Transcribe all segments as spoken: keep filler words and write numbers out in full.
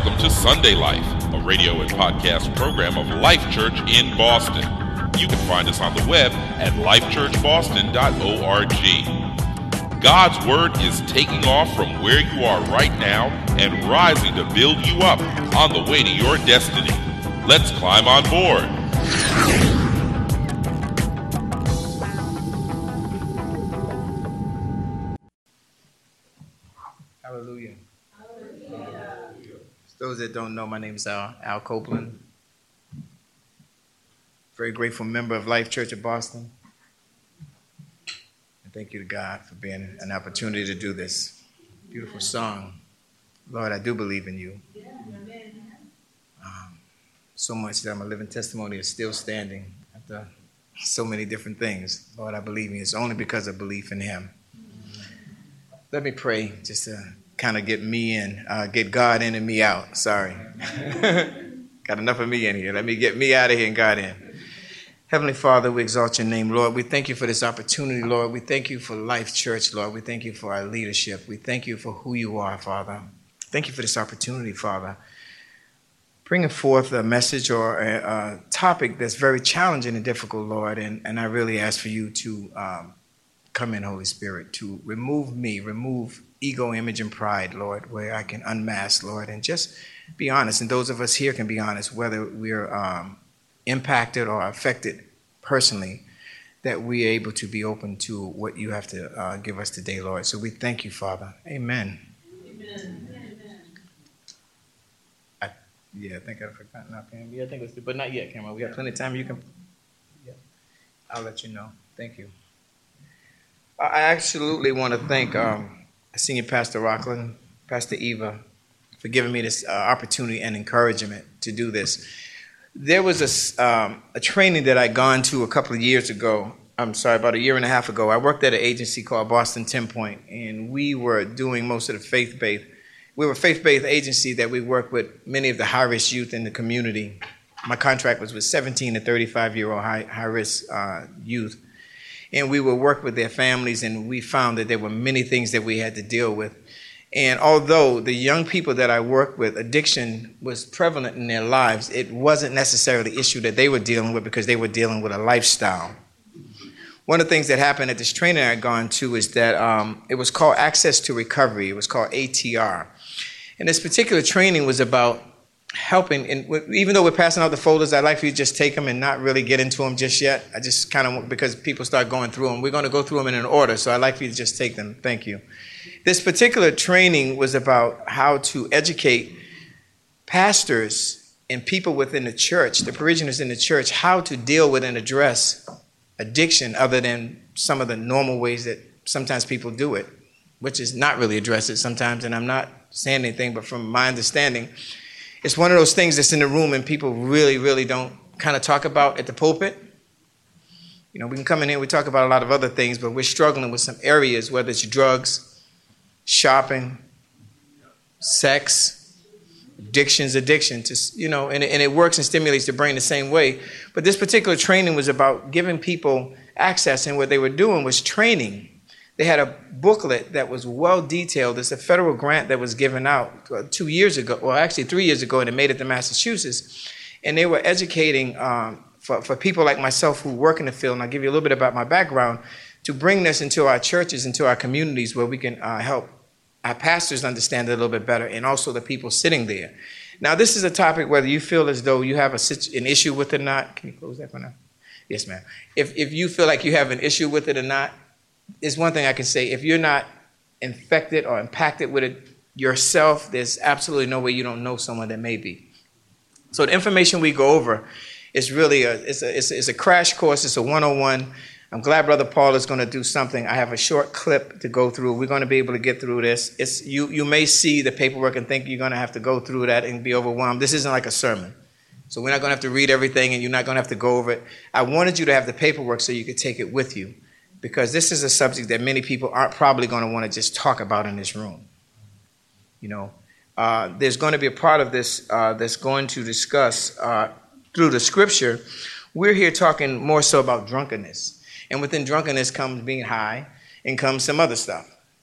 Welcome to Sunday Life, a radio and podcast program of Life Church in Boston. You can find us on the web at life church boston dot org. God's Word is taking off from where you are right now and rising to build you up on the way to your destiny. Let's climb on board. Hallelujah. Hallelujah. For those that don't know, my name is Al, Al Copeland. Very grateful member of Life Church of Boston. And thank you to God for being an opportunity to do this. Beautiful song. Lord, I do believe in you. Um, so much that my living testimony is still standing after so many different things. Lord, I believe in you. It's only because of belief in him. Let me pray just to kind of get me in, uh, get God in and me out. Sorry. Got enough of me in here. Let me get me out of here and God in. Heavenly Father, we exalt your name, Lord. We thank you for this opportunity, Lord. We thank you for Life Church, Lord. We thank you for our leadership. We thank you for who you are, Father. Thank you for this opportunity, Father. Bringing forth a message or a, a topic that's very challenging and difficult, Lord. And, and I really ask for you to um, come in, Holy Spirit, to remove me, remove ego, image, and pride, Lord, where I can unmask, Lord, and just be honest. And those of us here can be honest, whether we're um, impacted or affected personally, that we're able to be open to what you have to uh, give us today, Lord. So we thank you, Father. Amen. Amen. I, yeah, I think I forgot now, Pam. Yeah, I think it's, but not yet, Cameron. We have plenty of time. You can, yeah, I'll let you know. Thank you. I absolutely want to thank um, Senior Pastor Rockland, Pastor Eva, for giving me this uh, opportunity and encouragement to do this. There was a, um, a training that I'd gone to a couple of years ago. I'm sorry, about a year and a half ago. I worked at an agency called Boston ten Point, and we were doing most of the faith-based. We were a faith-based agency that we worked with many of the high-risk youth in the community. My contract was with seventeen to thirty-five-year-old high, high-risk uh, youth. And we would work with their families, and we found that there were many things that we had to deal with. And although the young people that I worked with, addiction was prevalent in their lives, it wasn't necessarily the issue that they were dealing with because they were dealing with a lifestyle. One of the things that happened at this training I'd gone to is that um, it was called Access to Recovery. It was called A T R. And this particular training was about helping, and even though we're passing out the folders, I'd like for you to just take them and not really get into them just yet. I just kind of, because people start going through them. We're going to go through them in an order, so I'd like for you to just take them. Thank you. This particular training was about how to educate pastors and people within the church, the parishioners in the church, how to deal with and address addiction other than some of the normal ways that sometimes people do it, which is not really address it sometimes, and I'm not saying anything, but from my understanding, it's one of those things that's in the room and people really, really don't kind of talk about at the pulpit. You know, we can come in here, we talk about a lot of other things, but we're struggling with some areas, whether it's drugs, shopping, sex, addictions, addiction, to, you know, and, and it works and stimulates the brain the same way. But this particular training was about giving people access, and what they were doing was training. They had a booklet that was well detailed. It's a federal grant that was given out two years ago, well, actually three years ago, and it made it to Massachusetts. And they were educating um, for, for people like myself who work in the field, and I'll give you a little bit about my background, to bring this into our churches, into our communities, where we can uh, help our pastors understand it a little bit better, and also the people sitting there. Now, this is a topic whether you feel as though you have a, an issue with it or not. Can you close that for now? Yes, ma'am. If, if you feel like you have an issue with it or not, there's one thing I can say. If you're not infected or impacted with it yourself, there's absolutely no way you don't know someone that may be. So the information we go over is really a, it's a, it's a, it's a crash course. It's a one oh one. I'm glad Brother Paul is going to do something. I have a short clip to go through. We're going to be able to get through this. It's you, you may see the paperwork and think you're going to have to go through that and be overwhelmed. This isn't like a sermon. So we're not going to have to read everything, and you're not going to have to go over it. I wanted you to have the paperwork so you could take it with you, because this is a subject that many people aren't probably going to want to just talk about in this room. You know, uh, there's going to be a part of this uh, that's going to discuss uh, through the scripture. We're here talking more so about drunkenness. And within drunkenness comes being high and comes some other stuff.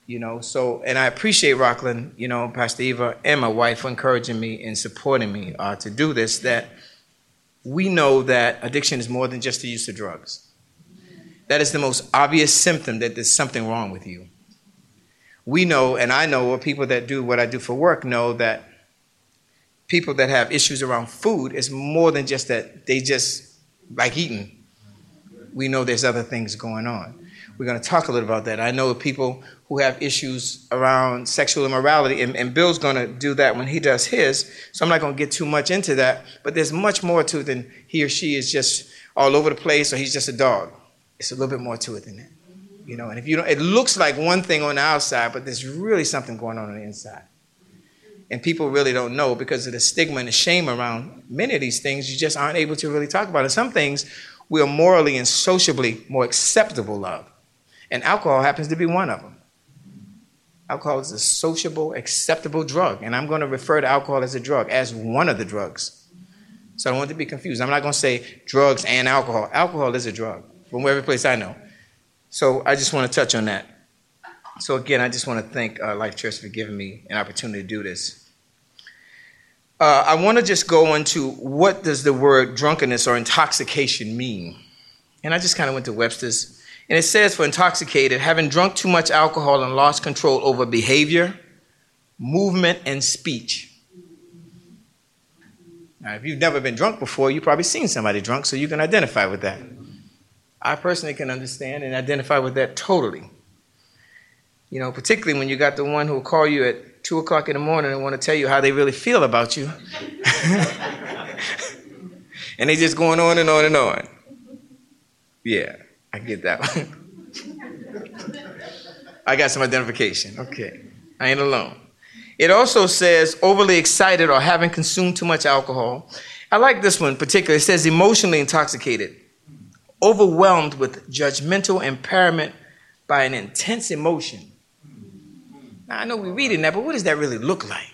You know, so, and I appreciate Rockland, you know, Pastor Eva and my wife for encouraging me and supporting me uh, to do this, that we know that addiction is more than just the use of drugs. That is the most obvious symptom that there's something wrong with you. We know, and I know, or people that do what I do for work know, that people that have issues around food is more than just that they just like eating. We know there's other things going on. We're going to talk a little about that. I know people who have issues around sexual immorality, and, and Bill's going to do that when he does his, so I'm not going to get too much into that, but there's much more to it than he or she is just all over the place or he's just a dog. It's a little bit more to it than that. You know, and if you don't, it looks like one thing on the outside, but there's really something going on on the inside. And people really don't know because of the stigma and the shame around many of these things. You just aren't able to really talk about it. Some things we are morally and sociably more acceptable of. And alcohol happens to be one of them. Alcohol is a sociable, acceptable drug. And I'm going to refer to alcohol as a drug, as one of the drugs. So I don't want to be confused. I'm not going to say drugs and alcohol. Alcohol is a drug from every place I know. So I just want to touch on that. So again, I just want to thank uh, Life Church for giving me an opportunity to do this. Uh, I want to just go into what does the word drunkenness or intoxication mean? And I just kind of went to Webster's. And it says for intoxicated, having drunk too much alcohol and lost control over behavior, movement, and speech. Now, if you've never been drunk before, you've probably seen somebody drunk, so you can identify with that. I personally can understand and identify with that totally. You know, particularly when you got the one who will call you at two o'clock in the morning and want to tell you how they really feel about you. And they just going on and on and on. Yeah. I get that one. I got some identification. Okay. I ain't alone. It also says overly excited or having consumed too much alcohol. I like this one particularly. It says emotionally intoxicated, overwhelmed with judgmental impairment by an intense emotion. Now, I know we're reading that, but what does that really look like?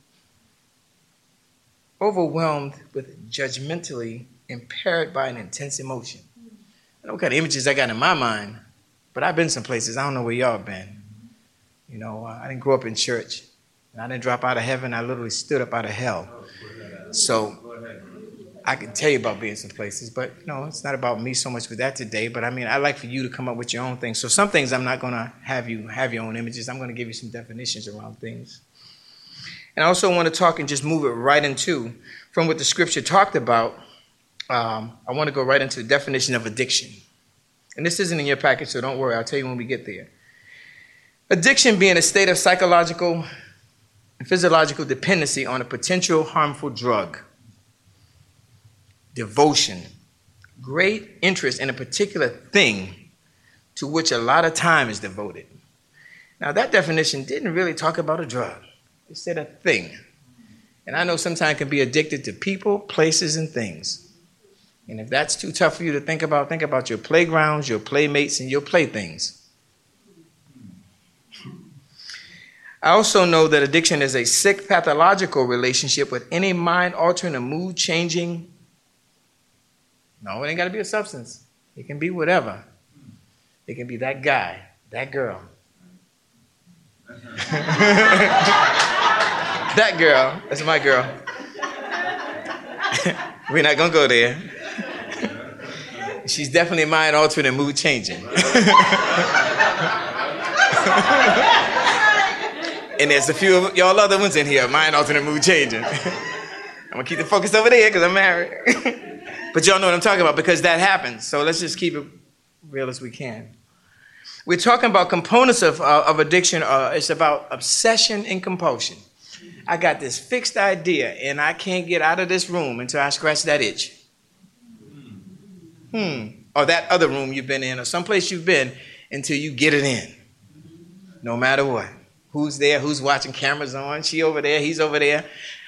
Overwhelmed with judgmentally impaired by an intense emotion. I know what kind of images I got in my mind, but I've been some places. I don't know where y'all been. You know, I didn't grow up in church. And I didn't drop out of heaven. I literally stood up out of hell. So I can tell you about being some places, but no, it's not about me so much with that today. But I mean, I like for you to come up with your own things. So some things I'm not going to have you have your own images. I'm going to give you some definitions around things. And I also want to talk and just move it right into from what the scripture talked about. Um, I want to go right into the definition of addiction. And this isn't in your package, so don't worry. I'll tell you when we get there. Addiction being a state of psychological and physiological dependency on a potential harmful drug. Devotion. Great interest in a particular thing to which a lot of time is devoted. Now, that definition didn't really talk about a drug. It said a thing. And I know sometimes can be addicted to people, places, and things. And if that's too tough for you to think about, think about your playgrounds, your playmates, and your playthings. I also know that addiction is a sick, pathological relationship with any mind-altering or mood-changing. No, it ain't got to be a substance. It can be whatever. It can be that guy, that girl. That girl, that's my girl. We're not going to go there. She's definitely mind-altering and mood-changing. And there's a few of y'all other ones in here, mind-altering and mood-changing. I'm going to keep the focus over there because I'm married. But y'all know what I'm talking about because that happens. So let's just keep it real as we can. We're talking about components of, uh, of addiction. Uh, it's about obsession and compulsion. I got this fixed idea, and I can't get out of this room until I scratch that itch. Hmm. Or that other room you've been in, or someplace you've been, until you get it in. No matter what. Who's there? Who's watching? Cameras on? She over there? He's over there?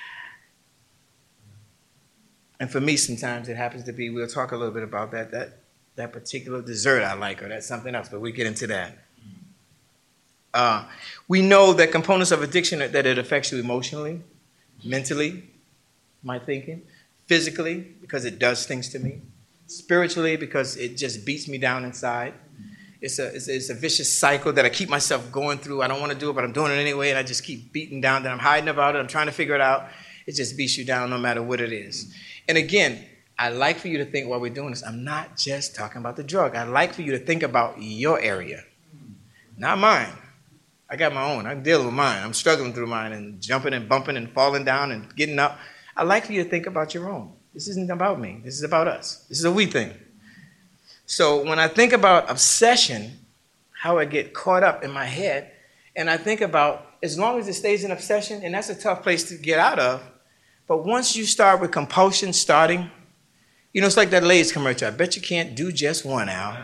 And for me, sometimes it happens to be, we'll talk a little bit about that, that, that particular dessert I like, or that's something else, but we get into that. Uh, we know that components of addiction are that it affects you emotionally, mentally, my thinking, physically, because it does things to me, spiritually, because it just beats me down inside, It's a, it's a, it's a vicious cycle that I keep myself going through. I don't want to do it, but I'm doing it anyway, and I just keep beating down that I'm hiding about it. I'm trying to figure it out. It just beats you down no matter what it is. And again, I like for you to think while we're doing this, I'm not just talking about the drug. I like for you to think about your area, not mine. I got my own. I'm dealing with mine. I'm struggling through mine and jumping and bumping and falling down and getting up. I like for you to think about your own. This isn't about me. This is about us. This is a we thing. So when I think about obsession, how I get caught up in my head, and I think about as long as it stays an obsession, and that's a tough place to get out of, but once you start with compulsion starting, you know, it's like that Lay's commercial. I bet you can't do just one, Al.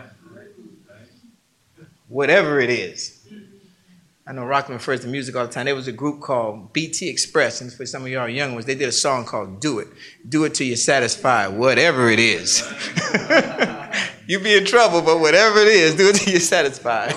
Whatever it is. I know Rockland refers to music all the time. There was a group called B T Express, and for some of y'all young ones, they did a song called Do It. Do it till you're satisfied, whatever it is. You be in trouble, but whatever it is, do it till you're satisfied.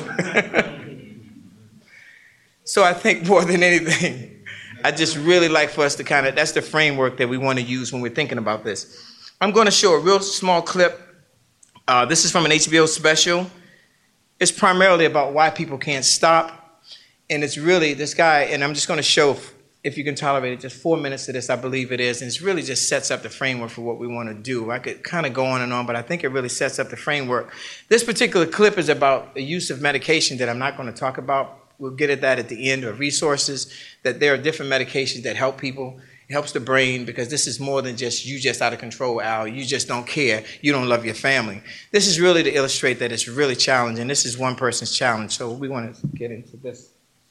So I think more than anything, I just really like for us to kind of, that's the framework that we want to use when we're thinking about this. I'm going to show a real small clip. Uh, this is from an H B O special. It's primarily about why people can't stop. And it's really this guy, and I'm just going to show, if you can tolerate it, just four minutes of this, I believe it is. And it really just sets up the framework for what we want to do. I could kind of go on and on, but I think it really sets up the framework. This particular clip is about the use of medication that I'm not going to talk about. We'll get at that at the end, or resources, that there are different medications that help people. It helps the brain, because this is more than just you just out of control, Al. You just don't care. You don't love your family. This is really to illustrate that it's really challenging. This is one person's challenge. So we want to get into this.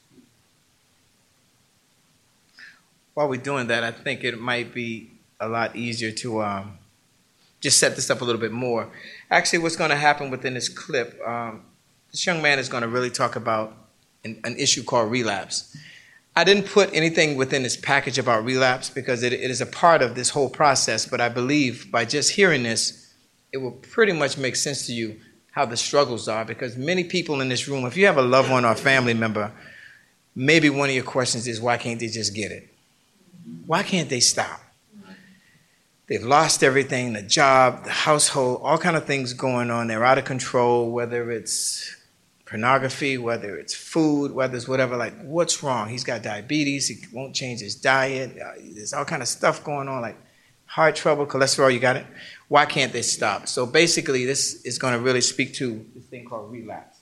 While we're doing that, I think it might be a lot easier to um, just set this up a little bit more. Actually, what's going to happen within this clip, um, this young man is going to really talk about an, an issue called relapse. I didn't put anything within this package about relapse because it, it is a part of this whole process, but I believe by just hearing this, it will pretty much make sense to you how the struggles are, because many people in this room, if you have a loved one or a family member, maybe one of your questions is, why can't they just get it? Why can't they stop? They've lost everything, the job, the household, all kind of things going on. They're out of control, whether it's pornography, whether it's food, whether it's whatever. Like, what's wrong? He's got diabetes. He won't change his diet. Uh, there's all kind of stuff going on, like heart trouble, cholesterol, you got it? Why can't they stop? So basically, this is going to really speak to this thing called relapse.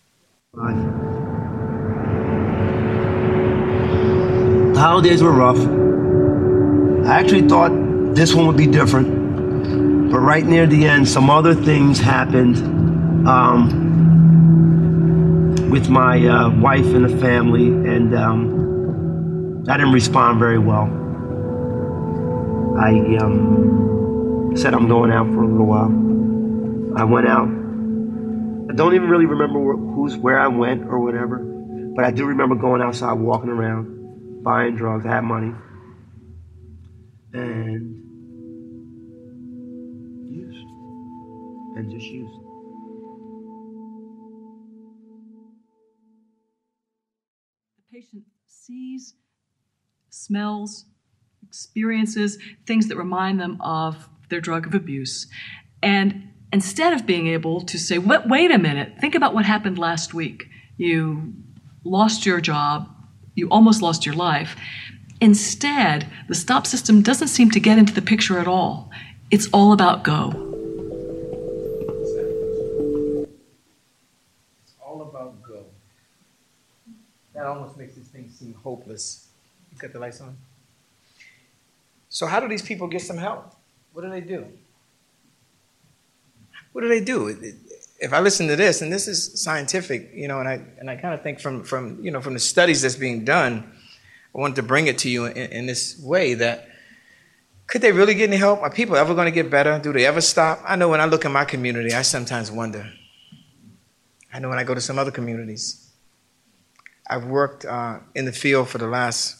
The holidays were rough. I actually thought this one would be different, but right near the end, some other things happened um, with my uh, wife and the family, and um, I didn't respond very well. I um, said I'm going out for a little while. I went out. I don't even really remember where, who's where I went or whatever, but I do remember going outside, walking around, buying drugs. I had money. And used. And just used. The patient sees, smells, experiences things that remind them of their drug of abuse. And instead of being able to say, wait, wait a minute, think about what happened last week. You lost your job, you almost lost your life. Instead, the stop system doesn't seem to get into the picture at all. It's all about go. It's all about go. That almost makes this thing seem hopeless. You got the lights on? So how do these people get some help? What do they do? What do they do? If I listen to this, and this is scientific, you know, and I and I kind of think from from you know from the studies that's being done, I wanted to bring it to you in, in this way that could they really get any help? Are people ever going to get better? Do they ever stop? I know when I look in my community, I sometimes wonder. I know when I go to some other communities. I've worked uh, in the field for the last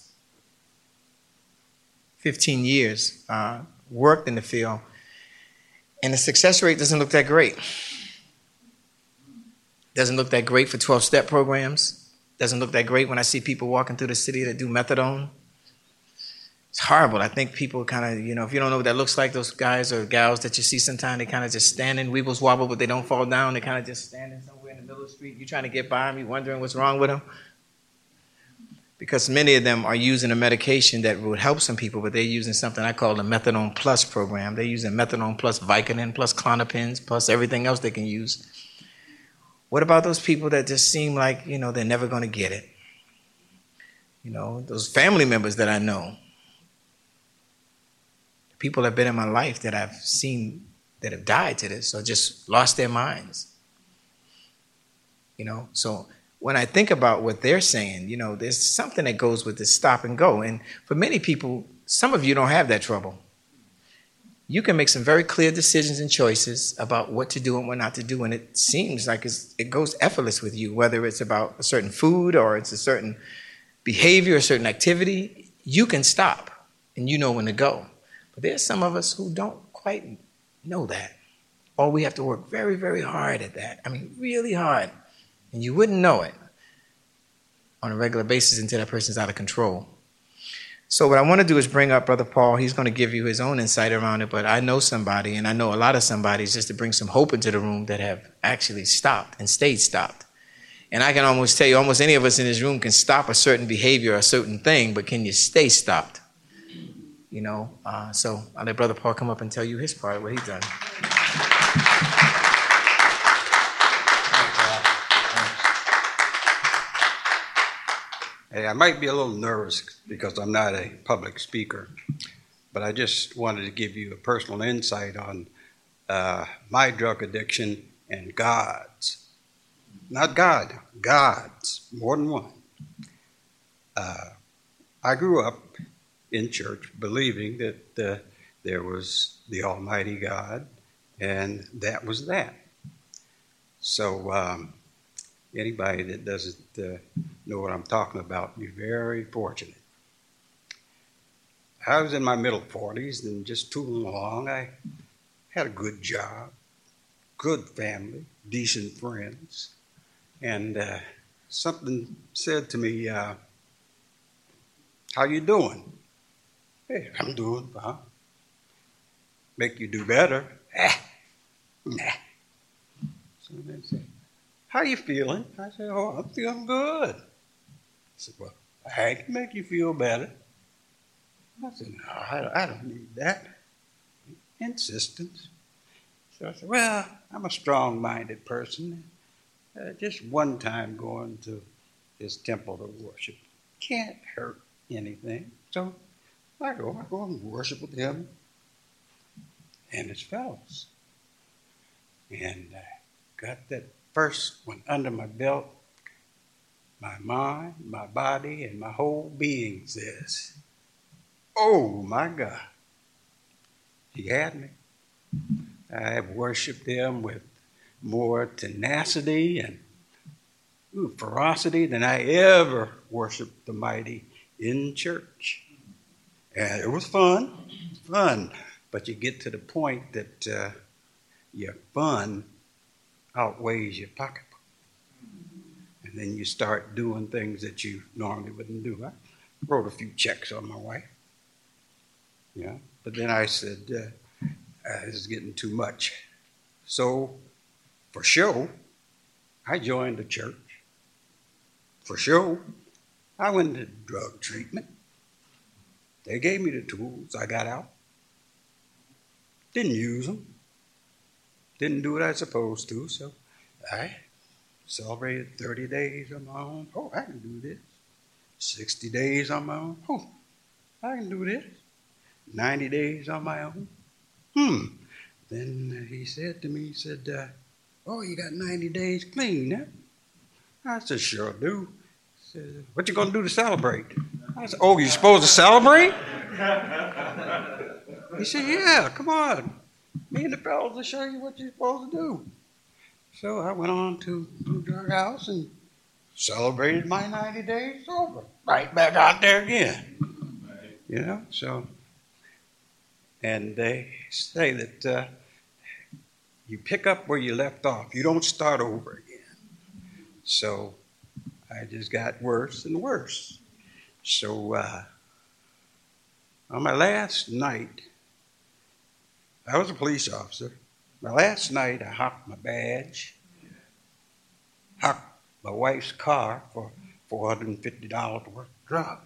fifteen years, uh, worked in the field, and the success rate doesn't look that great. Doesn't look that great for twelve-step programs. Doesn't look that great when I see people walking through the city that do methadone. It's horrible. I think people kind of, you know, if you don't know what that looks like, those guys or gals that you see sometimes, they kind of just standing, weebles wobble, but they don't fall down. They kind of just standing somewhere in the middle the street, you're trying to get by them, you're wondering what's wrong with them. Because many of them are using a medication that would help some people, but they're using something I call the methadone plus program. They're using methadone plus Vicodin plus Klonopins plus everything else they can use. What about those people that just seem like, you know, they're never going to get it? You know, those family members that I know, people that have been in my life that I've seen that have died to this or just lost their minds. You know, so when I think about what they're saying, you know, there's something that goes with this stop and go. And for many people, some of you don't have that trouble. You can make some very clear decisions and choices about what to do and what not to do. And it seems like it's, it goes effortless with you, whether it's about a certain food or it's a certain behavior, a certain activity. You can stop and you know when to go. But there's some of us who don't quite know that. Or we have to work very, very hard at that. I mean, really hard. And you wouldn't know it on a regular basis until that person's out of control. So what I want to do is bring up Brother Paul. He's going to give you his own insight around it, but I know somebody, and I know a lot of somebodies, just to bring some hope into the room, that have actually stopped and stayed stopped. And I can almost tell you, almost any of us in this room can stop a certain behavior or a certain thing, but can you stay stopped? You know, uh, so I'll let Brother Paul come up and tell you his part, what he's done. Hey, I might be a little nervous because I'm not a public speaker, but I just wanted to give you a personal insight on uh, my drug addiction and God's. Not God, God's, more than one. Uh, I grew up in church believing that uh, there was the Almighty God, and that was that. So, um, anybody that doesn't uh, know what I'm talking about, be very fortunate. I was in my middle forties, and just tooling along. I had a good job, good family, decent friends, and uh, something said to me, uh, "How you doing?" "Hey, I'm doing fine." "Make you do better." "Ah, nah." So they said, "How you feeling?" I said, "Oh, I'm feeling good." I said, "Well, I can make you feel better." I said, "No, I, I don't need that." Insistence. So I said, "Well, I'm a strong-minded person. Uh, just one time going to this temple to worship can't hurt anything. So I go, I go and worship with him and his fellows." And I got that first one under my belt. My mind, my body, and my whole being says, "Oh my God, he had me." I have worshiped him with more tenacity and ooh, ferocity than I ever worshiped the mighty in church. And it was fun, fun. But you get to the point that uh, your fun outweighs your pocketbook. And then you start doing things that you normally wouldn't do. I wrote a few checks on my wife. Yeah. But then I said, uh, uh, this is getting too much. So, for show, I joined the church. For show, I went into drug treatment. They gave me the tools. I got out. Didn't use them. Didn't do what I was supposed to, so I celebrated thirty days on my own. Oh, I can do this. sixty days on my own. Oh, I can do this. ninety days on my own. Hmm. Then he said to me, he said, uh, "Oh, you got ninety days clean, huh?" I said, "Sure do." He said, "What you going to do to celebrate?" I said, "Oh, you supposed to celebrate?" He said, "Yeah, come on. Me and the fellows will show you what you're supposed to do." So I went on to the drug house and celebrated my ninety days over. Right back out there again. You know, so, and they say that uh, you pick up where you left off. You don't start over again. So I just got worse and worse. So uh, on my last night, I was a police officer. My last night, I hopped my badge. hocked my wife's car for four hundred fifty dollars worth of drugs.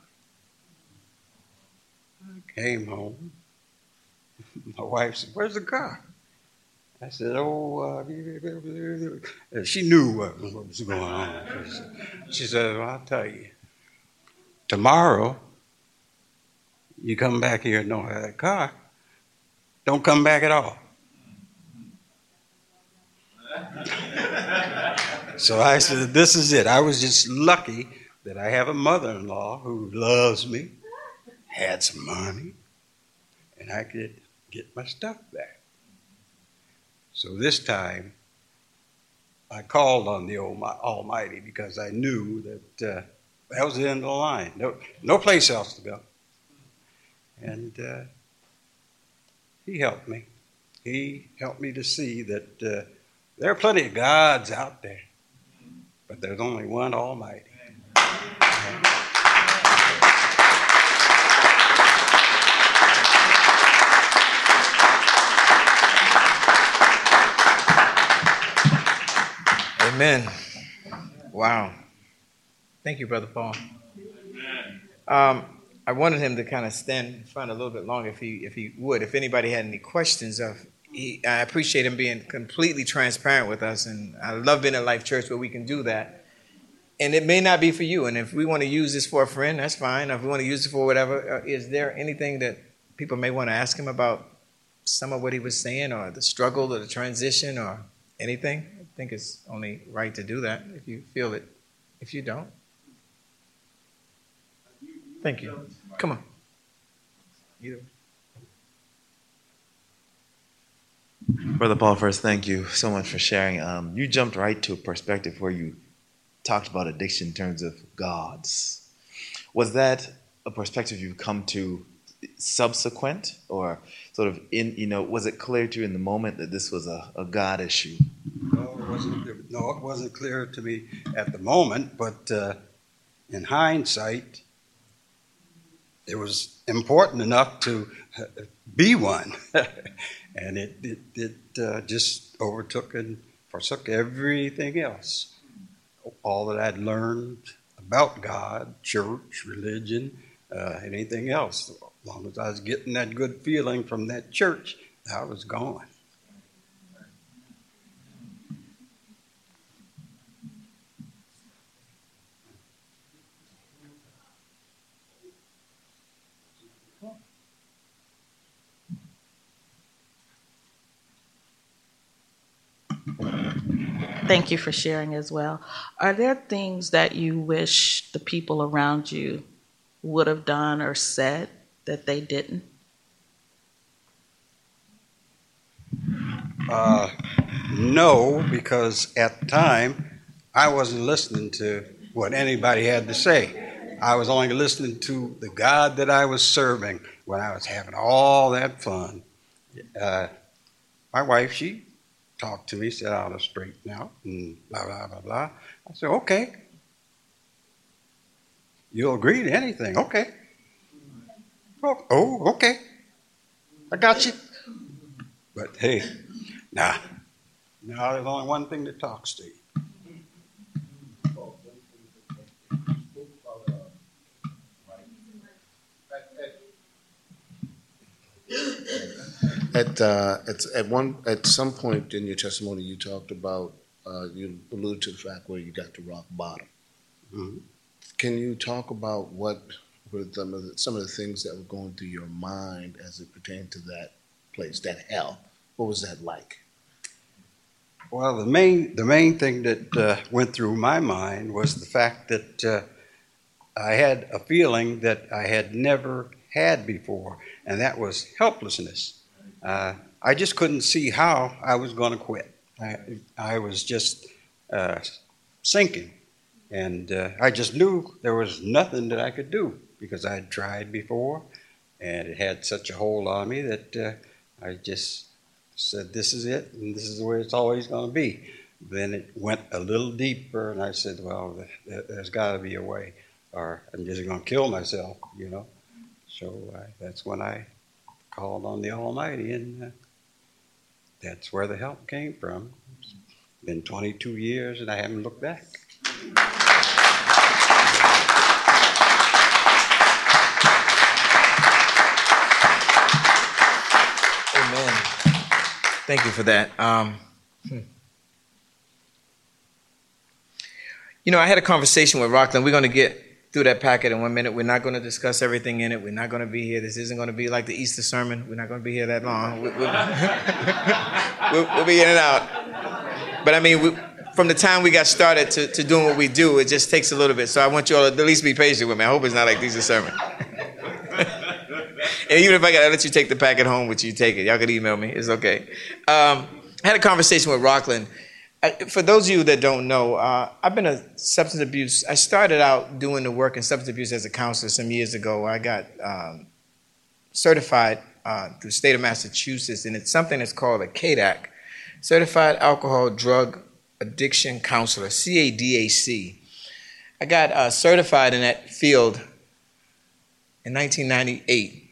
I came home. My wife said, "Where's the car?" I said, "Oh, uh, she knew what was going on." She said, she said well, "I'll tell you. Tomorrow, you come back here and don't have that car. Don't come back at all." So I said, this is it. I was just lucky that I have a mother-in-law who loves me, had some money, and I could get my stuff back. So this time, I called on the Almighty because I knew that uh, that was the end of the line. No, no place else to go. And uh, he helped me. He helped me to see that uh, there are plenty of gods out there, but there's only one Almighty. Amen. Wow. Thank you, Brother Paul. Um, I wanted him to kind of stand in front a little bit longer if he if he would. If anybody had any questions, of he, I appreciate him being completely transparent with us, and I love being at Life Church where we can do that. And it may not be for you, and if we want to use this for a friend, that's fine. If we want to use it for whatever, uh, is there anything that people may want to ask him about some of what he was saying, or the struggle, or the transition, or anything? I think it's only right to do that if you feel it. If you don't, thank you. Come on. Either. Brother Paul, first, thank you so much for sharing. Um, you jumped right to a perspective where you talked about addiction in terms of gods. Was that a perspective you've come to subsequent, or sort of in, you know, was it clear to you in the moment that this was a, a God issue? No, it wasn't, no, it wasn't clear to me at the moment, but uh, in hindsight, it was important enough to uh, be one. And it, it, it uh, just overtook and forsook everything else. All that I'd learned about God, church, religion, uh, anything else. As long as I was getting that good feeling from that church, I was gone. Thank you for sharing as well. Are there things that you wish the people around you would have done or said that they didn't? Uh, no, because at the time, I wasn't listening to what anybody had to say. I was only listening to the God that I was serving when I was having all that fun. Uh, my wife, she talked to me, said I ought to straighten out, and blah, blah, blah, blah. I said, okay. You'll agree to anything. Okay. Oh, oh, okay. I got you. But hey, nah. Now there's only one thing that talks to you. At uh, at at one at some point in your testimony, you talked about uh, you alluded to the fact where you got to rock bottom. Mm-hmm. Can you talk about what were some of the, some of the things that were going through your mind as it pertained to that place, that hell? What was that like? Well, the main the main thing that uh, went through my mind was the fact that uh, I had a feeling that I had never had before, and that was helplessness. Uh, I just couldn't see how I was going to quit. I, I was just uh, sinking, and uh, I just knew there was nothing that I could do because I had tried before, and it had such a hold on me that uh, I just said, this is it, and this is the way it's always going to be. Then it went a little deeper, and I said, well, there's got to be a way, or I'm just going to kill myself, you know. So uh, that's when I called on the Almighty, and uh, that's where the help came from. Been twenty-two years and I haven't looked back. Amen. Thank you for that. Um, hmm. You know, I had a conversation with Rockland. We're going to get through that packet in one minute. We're not going to discuss everything in it. We're not going to be here. This isn't going to be like the Easter sermon. We're not going to be here that long. We'll, we'll, we'll, we'll be in and out. But I mean, we, from the time we got started to, to doing what we do, it just takes a little bit. So I want you all to at least be patient with me. I hope it's not like the Easter sermon. And even if I got to let you take the packet home with you, take it. Y'all can email me. It's okay. Um, I had a conversation with Rockland. I, for those of you that don't know, uh, I've been a substance abuse. I started out doing the work in substance abuse as a counselor some years ago. I got um, certified uh, through the state of Massachusetts, and it's something that's called a C A D A C, Certified Alcohol Drug Addiction Counselor, C A D A C. I got uh, certified in that field in nineteen ninety-eight.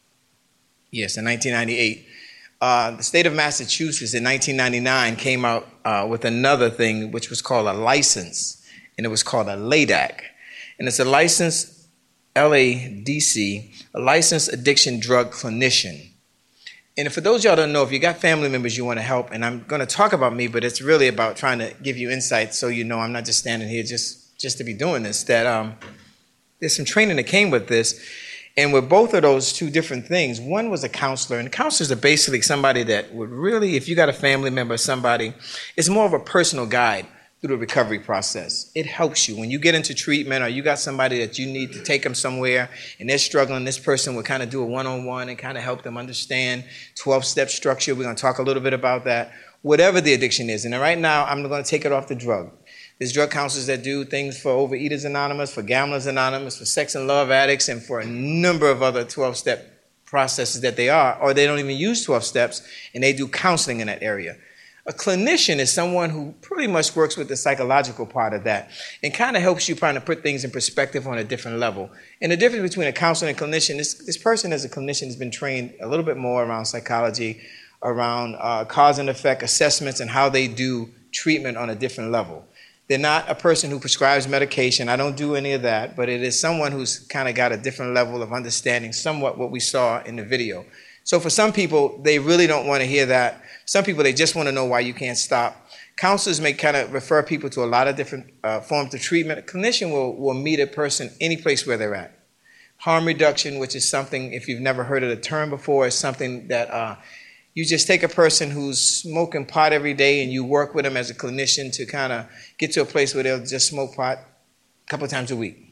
Yes, in nineteen ninety-eight. Uh, the state of Massachusetts in nineteen ninety-nine came out uh, with another thing which was called a license, and it was called a L A D A C. And it's a licensed, L A D C, a licensed addiction drug clinician. And for those of y'all don't know, if you got family members you want to help, and I'm going to talk about me, but it's really about trying to give you insight so you know I'm not just standing here just, just to be doing this, that um, there's some training that came with this. And with both of those two different things, one was a counselor, and counselors are basically somebody that would really, if you got a family member or somebody, it's more of a personal guide through the recovery process. It helps you. When you get into treatment or you got somebody that you need to take them somewhere and they're struggling, this person would kind of do a one-on-one and kind of help them understand twelve-step structure. We're going to talk a little bit about that, whatever the addiction is. And then right now, I'm going to take it off the drug. There's drug counselors that do things for Overeaters Anonymous, for Gamblers Anonymous, for sex and love addicts, and for a number of other twelve-step processes that they are, or they don't even use twelve steps, and they do counseling in that area. A clinician is someone who pretty much works with the psychological part of that and kind of helps you kind of put things in perspective on a different level. And the difference between a counselor and a clinician, this, this person as a clinician has been trained a little bit more around psychology, around uh, cause and effect assessments, and how they do treatment on a different level. They're not a person who prescribes medication. I don't do any of that, but it is someone who's kind of got a different level of understanding, somewhat what we saw in the video. So for some people, they really don't want to hear that. Some people, they just want to know why you can't stop. Counselors may kind of refer people to a lot of different uh, forms of treatment. A clinician will, will meet a person any place where they're at. Harm reduction, which is something, if you've never heard of the term before, is something that uh, you just take a person who's smoking pot every day and you work with them as a clinician to kind of get to a place where they'll just smoke pot a couple of times a week.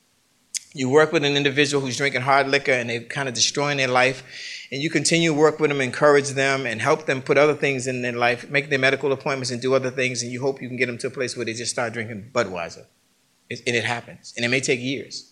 You work with an individual who's drinking hard liquor and they're kind of destroying their life, and you continue to work with them, encourage them, and help them put other things in their life, make their medical appointments and do other things, and you hope you can get them to a place where they just start drinking Budweiser. It, and it happens, and it may take years.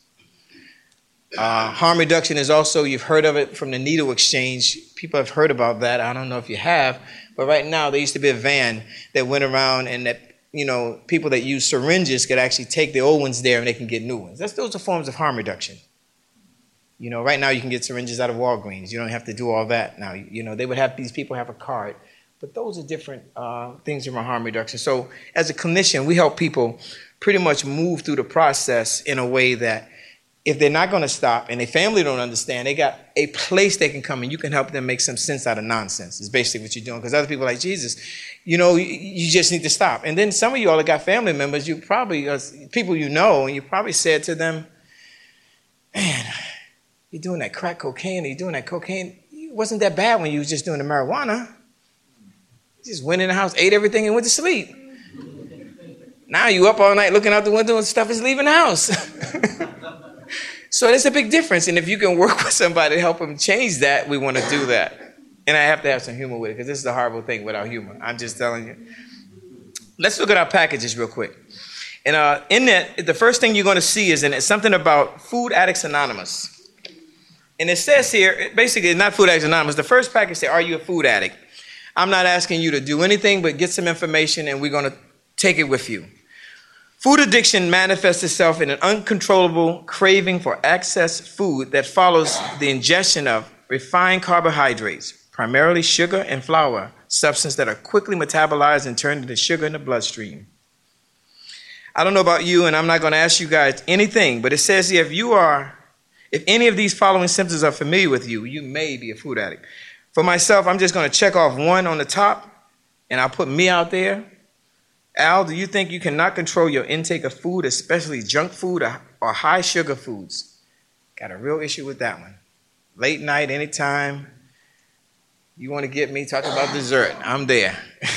Uh, harm reduction is also, you've heard of it from the needle exchange. People have heard about that. I don't know if you have, but right now there used to be a van that went around and that, you know, people that use syringes could actually take the old ones there and they can get new ones. That's, those are forms of harm reduction. You know, right now you can get syringes out of Walgreens. You don't have to do all that now. You know, they would have, these people have a card. But those are different uh, things around harm reduction. So as a clinician, we help people pretty much move through the process in a way that if they're not going to stop and their family don't understand, they got a place they can come and you can help them make some sense out of nonsense is basically what you're doing. Because other people are like, Jesus, you know, you, you just need to stop. And then some of you all that got family members, you probably, uh, people you know, and you probably said to them, man, you're doing that crack cocaine, you're doing that cocaine. It wasn't that bad when you was just doing the marijuana. You just went in the house, ate everything, and went to sleep. Now you up all night looking out the window and stuff is leaving the house. So there's a big difference. And if you can work with somebody to help them change that, we want to do that. And I have to have some humor with it because this is a horrible thing without humor. I'm just telling you. Let's look at our packages real quick. And uh, in that, the first thing you're going to see is in it something about Food Addicts Anonymous. And it says here, basically, it's not Food Addicts Anonymous. The first package says, are you a food addict? I'm not asking you to do anything but get some information and we're going to take it with you. Food addiction manifests itself in an uncontrollable craving for excess food that follows the ingestion of refined carbohydrates, primarily sugar and flour, substances that are quickly metabolized and turned into sugar in the bloodstream. I don't know about you, and I'm not going to ask you guys anything, but it says here, if you are, if any of these following symptoms are familiar with you, you may be a food addict. For myself, I'm just going to check off one on the top, and I'll put me out there. Al, do you think you cannot control your intake of food, especially junk food or, or high sugar foods? Got a real issue with that one. Late night, anytime you want to get me talking about dessert, I'm there.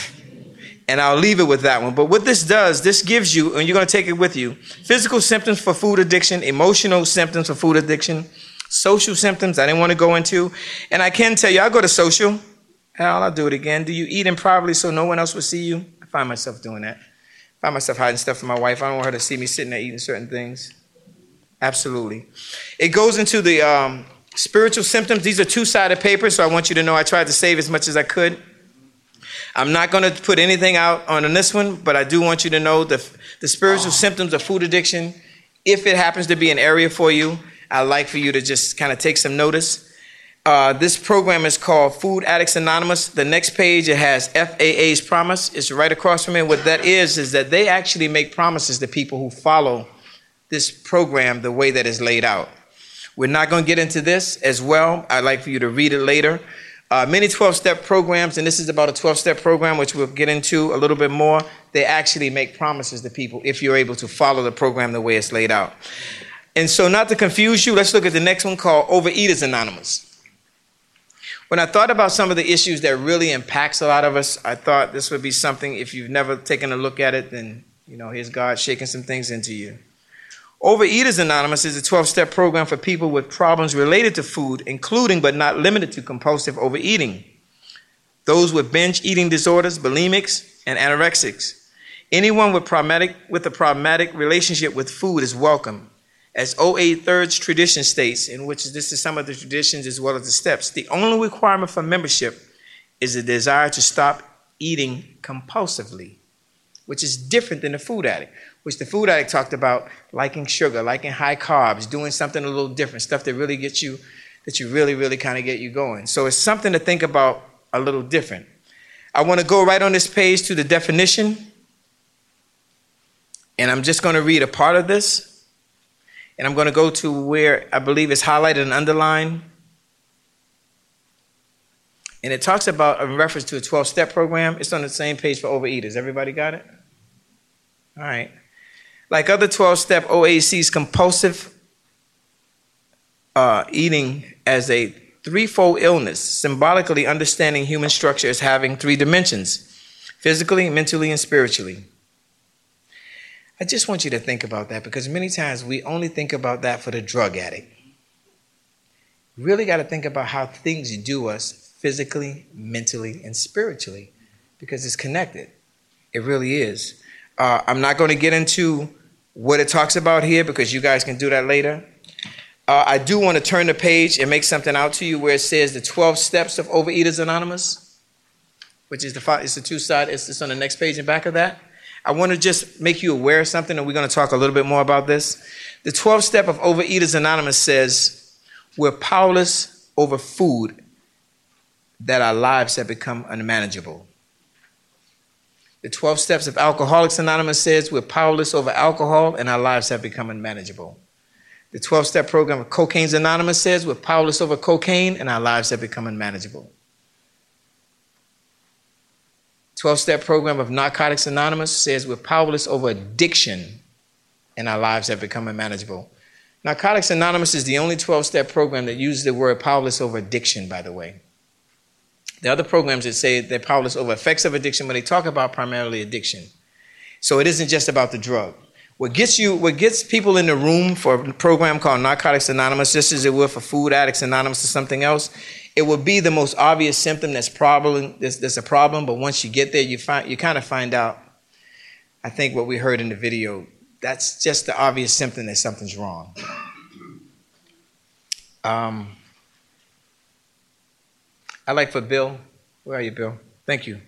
And I'll leave it with that one. But what this does, this gives you, and you're going to take it with you, physical symptoms for food addiction, emotional symptoms for food addiction, social symptoms I didn't want to go into. And I can tell you, I'll go to social. Al, I'll do it again. Do you eat improperly so no one else will see you? I find myself doing that. I find myself hiding stuff from my wife. I don't want her to see me sitting there eating certain things. Absolutely. It goes into the um, spiritual symptoms. These are two-sided papers, so I want you to know I tried to save as much as I could. I'm not going to put anything out on this one, but I do want you to know the, the spiritual symptoms of food addiction. If it happens to be an area for you, I'd like for you to just kind of take some notice. Uh, this program is called Food Addicts Anonymous. The next page, it has F A A's promise. It's right across from it. What that is, is that they actually make promises to people who follow this program the way that is laid out. We're not going to get into this as well. I'd like for you to read it later. Uh, many twelve-step programs, and this is about a twelve-step program, which we'll get into a little bit more. They actually make promises to people if you're able to follow the program the way it's laid out. And so not to confuse you, let's look at the next one called Overeaters Anonymous. When I thought about some of the issues that really impacts a lot of us, I thought this would be something, if you've never taken a look at it, then, you know, here's God shaking some things into you. Overeaters Anonymous is a twelve-step program for people with problems related to food, including but not limited to compulsive overeating, those with binge eating disorders, bulimics, and anorexics. Anyone with, problematic, with a problematic relationship with food is welcome. As O A Third's tradition states, in which this is some of the traditions as well as the steps, the only requirement for membership is a desire to stop eating compulsively, which is different than the food addict, which the food addict talked about liking sugar, liking high carbs, doing something a little different, stuff that really gets you, that you really, really kind of get you going. So it's something to think about a little different. I want to go right on this page to the definition, and I'm just going to read a part of this, and I'm going to go to where I believe it's highlighted and underlined. And it talks about a reference to a twelve-step program. It's on the same page for overeaters. Everybody got it? All right. Like other twelve-step, O A sees compulsive uh, eating as a threefold illness, symbolically understanding human structure as having three dimensions, physically, mentally, and spiritually. I just want you to think about that, because many times we only think about that for the drug addict. You really got to think about how things do us physically, mentally, and spiritually, because it's connected. It really is. Uh, I'm not going to get into what it talks about here, because you guys can do that later. Uh, I do want to turn the page and make something out to you where it says the twelve steps of Overeaters Anonymous, which is the, it's the two side, it's, it's on the next page and back of that. I want to just make you aware of something, and we're going to talk a little bit more about this. The twelfth step of Overeaters Anonymous says we're powerless over food, that our lives have become unmanageable. The twelve steps of Alcoholics Anonymous says we're powerless over alcohol and our lives have become unmanageable. The twelve-step program of Cocaine's Anonymous says we're powerless over cocaine and our lives have become unmanageable. twelve-step program of Narcotics Anonymous says we're powerless over addiction and our lives have become unmanageable. Narcotics Anonymous is the only twelve-step program that uses the word powerless over addiction, by the way. The other programs that say they're powerless over effects of addiction, but they talk about primarily addiction. So it isn't just about the drug. What gets you, what gets people in the room for a program called Narcotics Anonymous, just as it would for Food Addicts Anonymous or something else, it would be the most obvious symptom that's probably that's, that's a problem. But once you get there, you find you kind of find out. I think what we heard in the video, that's just the obvious symptom that something's wrong. Um. I'd like for Bill. Where are you, Bill? Thank you.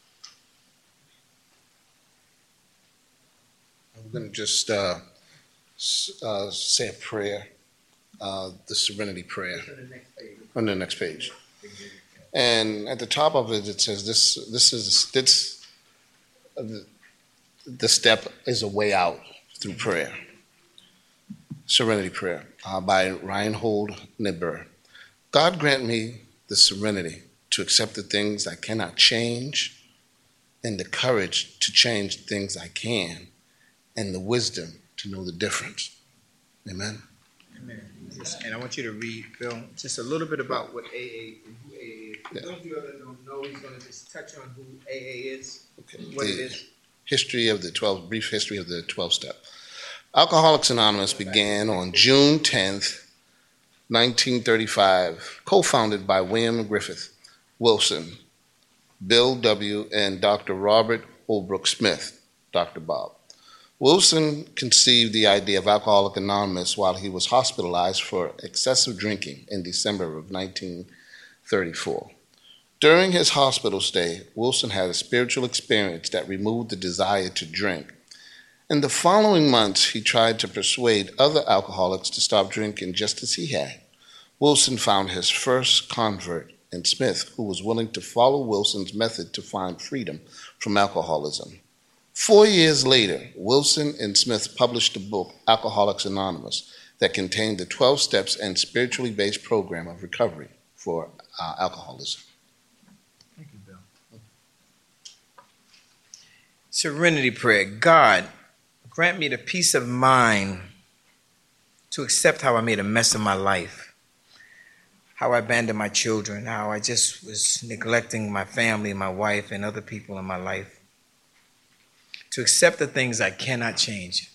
I'm going to just uh, uh, say a prayer, uh, the Serenity Prayer, on the next page. And at the top of it, it says, "This, this is this, uh, the, the step is a way out through prayer." Serenity Prayer uh, by Reinhold Niebuhr. God grant me the serenity to accept the things I cannot change, and the courage to change things I can, and the wisdom to know the difference. Amen. Amen. And I want you to read, Bill, just a little bit about what A A, who A A is. For those of you that don't know, he's going to just touch on who A A is, Okay. what the it is. History of the twelve, brief history of the twelve step. Alcoholics Anonymous began on June tenth, nineteen thirty-five, co-founded by William Griffith Wilson, Bill W., and Doctor Robert Holbrook Smith, Doctor Bob. Wilson conceived the idea of Alcoholics Anonymous while he was hospitalized for excessive drinking in December of nineteen thirty-four. During his hospital stay, Wilson had a spiritual experience that removed the desire to drink. In the following months, he tried to persuade other alcoholics to stop drinking just as he had. Wilson found his first convert in Smith, who was willing to follow Wilson's method to find freedom from alcoholism. Four years later, Wilson and Smith published a book, Alcoholics Anonymous, that contained the twelve steps and spiritually based program of recovery for uh, alcoholism. Thank you, Bill. Serenity Prayer. God, grant me the peace of mind to accept how I made a mess of my life, how I abandoned my children, how I just was neglecting my family, my wife, and other people in my life, to accept the things I cannot change.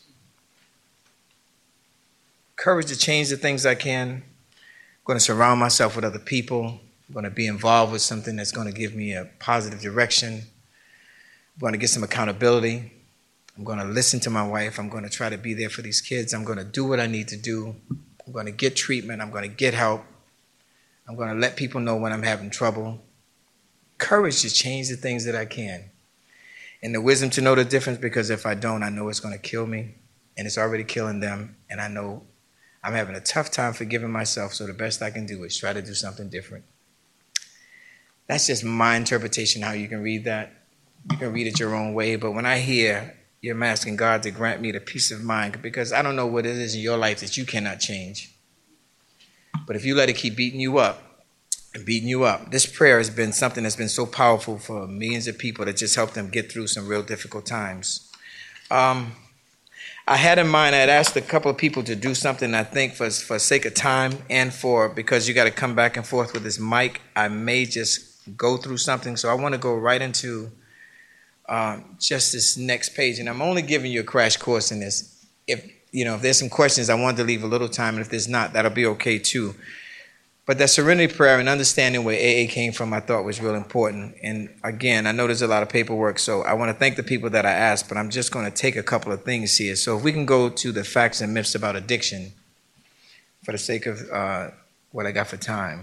Courage to change the things I can. I'm going to surround myself with other people. I'm going to be involved with something that's going to give me a positive direction. I'm going to get some accountability. I'm going to listen to my wife. I'm going to try to be there for these kids. I'm going to do what I need to do. I'm going to get treatment. I'm going to get help. I'm going to let people know when I'm having trouble. Courage to change the things that I can. And the wisdom to know the difference, because if I don't, I know it's going to kill me. And it's already killing them. And I know I'm having a tough time forgiving myself. So the best I can do is try to do something different. That's just my interpretation, how you can read that. You can read it your own way. But when I hear you're asking God to grant me the peace of mind, because I don't know what it is in your life that you cannot change. But if you let it keep beating you up and beating you up, this prayer has been something that's been so powerful for millions of people that just helped them get through some real difficult times. Um, I had in mind, I had asked a couple of people to do something, I think for, for sake of time and for, because you got to come back and forth with this mic, I may just go through something. So I want to go right into Um, just this next page, and I'm only giving you a crash course in this. If you know, if there's some questions, I wanted to leave a little time, and if there's not, that'll be okay too. But that Serenity Prayer and understanding where A A came from, I thought was real important. And again, I know there's a lot of paperwork, so I want to thank the people that I asked, but I'm just going to take a couple of things here. So if we can go to the facts and myths about addiction, for the sake of uh, what I got for time.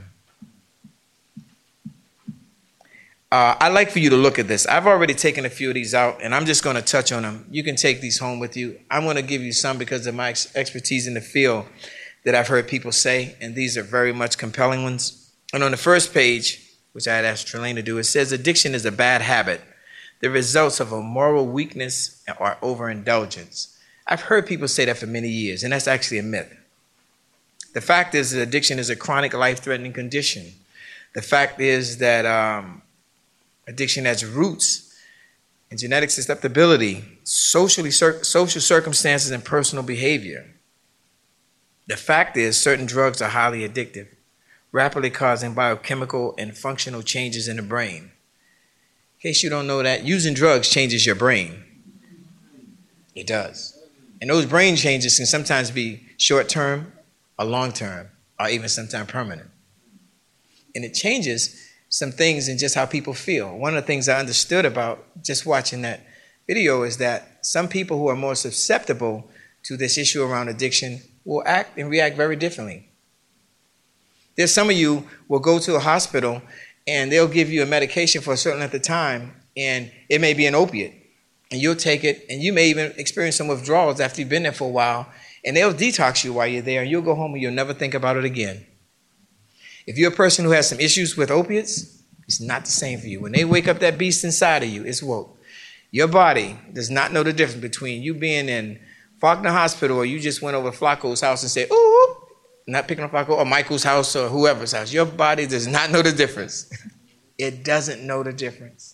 Uh, I'd like for you to look at this. I've already taken a few of these out, and I'm just going to touch on them. You can take these home with you. I'm going to give you some because of my ex- expertise in the field that I've heard people say, and these are very much compelling ones. And on the first page, which I had asked Trelane to do, it says addiction is a bad habit, the results of a moral weakness or overindulgence. I've heard people say that for many years, and that's actually a myth. The fact is that addiction is a chronic, life-threatening condition. The fact is that um, addiction has roots in genetic susceptibility, socially, cir- social circumstances, and personal behavior. The fact is certain drugs are highly addictive, rapidly causing biochemical and functional changes in the brain. In case you don't know that, using drugs changes your brain. It does. And those brain changes can sometimes be short-term or long-term, or even sometimes permanent. And it changes some things in just how people feel. One of the things I understood about just watching that video is that some people who are more susceptible to this issue around addiction will act and react very differently. There's some of you will go to a hospital and they'll give you a medication for a certain length of time, and it may be an opiate, and you'll take it, and you may even experience some withdrawals after you've been there for a while, And they'll detox you while you're there, and you'll go home and you'll never think about it again. If you're a person who has some issues with opiates, it's not the same for you. When they wake up that beast inside of you, it's woke. Your body does not know the difference between you being in Faulkner Hospital or you just went over Flacco's house and said, ooh, not picking up Flacco, or Michael's house or whoever's house. Your body does not know the difference. It doesn't know the difference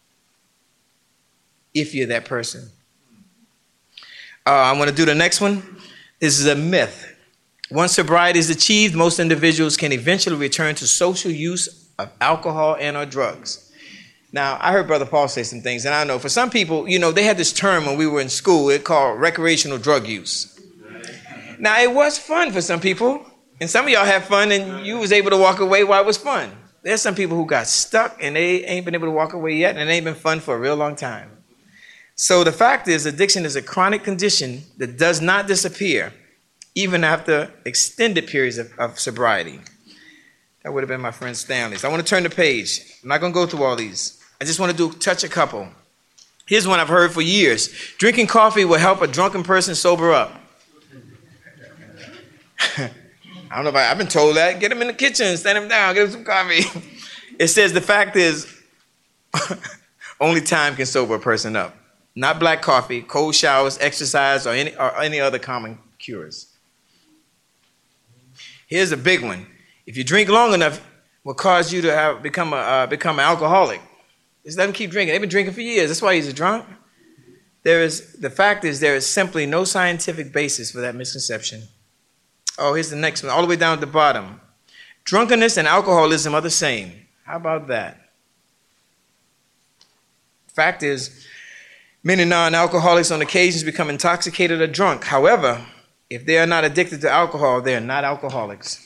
if you're that person. Uh, I'm going to do the next one. This is a myth. Once sobriety is achieved, most individuals can eventually return to social use of alcohol and or drugs. Now, I heard Brother Paul say some things, and I know for some people, you know, they had this term when we were in school, it called recreational drug use. Now, it was fun for some people, and some of y'all had fun, and you was able to walk away while it was fun. There's some people who got stuck, and they ain't been able to walk away yet, and it ain't been fun for a real long time. So the fact is, addiction is a chronic condition that does not disappear, even after extended periods of, of sobriety. That would have been my friend Stanley's. I want to turn the page. I'm not going to go through all these. I just want to do touch a couple. Here's one I've heard for years. Drinking coffee will help a drunken person sober up. I don't know if I, I've been told that. Get him in the kitchen, stand him down, get him some coffee. It says the fact is, only time can sober a person up. Not black coffee, cold showers, exercise, or any, or any other common cures. Here's a big one. If you drink long enough, it will cause you to have become a uh, become an alcoholic. Just let them keep drinking. They've been drinking for years. That's why he's a drunk. There is the fact is there is simply no scientific basis for that misconception. Oh, here's the next one, all the way down at the bottom. Drunkenness and alcoholism are the same. How about that? Fact is, many non-alcoholics on occasions become intoxicated or drunk. However, if they are not addicted to alcohol, they are not alcoholics.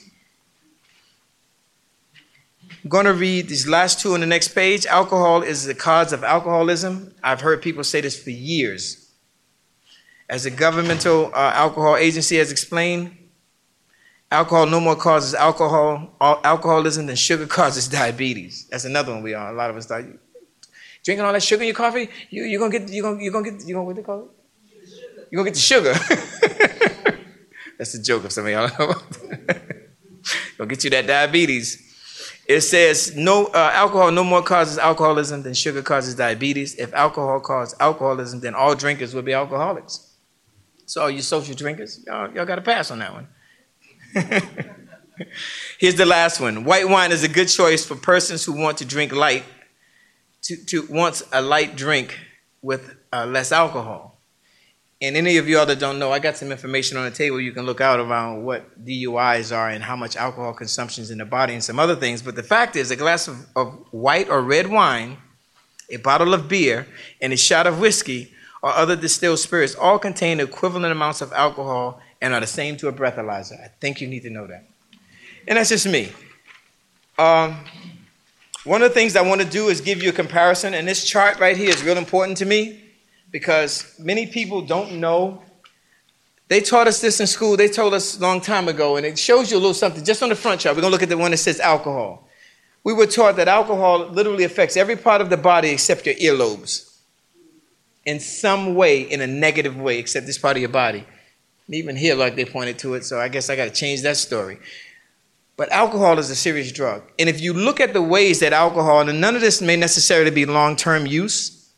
I'm going to read these last two on the next page. Alcohol is the cause of alcoholism. I've heard people say this for years. As the governmental uh, alcohol agency has explained, alcohol no more causes alcohol, alcoholism than sugar causes diabetes. That's another one we are. A lot of us thought, drinking all that sugar in your coffee, you, you're going to get, you're going you're gonna get, you're gonna, what they call it? You're going to get the sugar. That's a joke if some of y'all know. Gonna get you that diabetes. It says, no uh, alcohol no more causes alcoholism than sugar causes diabetes. If alcohol causes alcoholism, then all drinkers will be alcoholics. So all you social drinkers, y'all, y'all got to pass on that one. Here's the last one. White wine is a good choice for persons who want to drink light, to, to wants a light drink with uh, less alcohol. And any of y'all that don't know, I got some information on the table you can look out around what D U Is are and how much alcohol consumption is in the body and some other things. But the fact is, a glass of, of white or red wine, a bottle of beer, and a shot of whiskey or other distilled spirits all contain equivalent amounts of alcohol and are the same to a breathalyzer. I think you need to know that. And that's just me. Um, one of the things I want to do is give you a comparison. And this chart right here is real important to me because many people don't know. They taught us this in school. They told us a long time ago. And it shows you a little something. Just on the front chart, we're going to look at the one that says alcohol. We were taught that alcohol literally affects every part of the body except your earlobes. In some way, in a negative way, except this part of your body. Even here, like they pointed to it, so I guess I got to change that story. But alcohol is a serious drug. And if you look at the ways that alcohol, and none of this may necessarily be long-term use,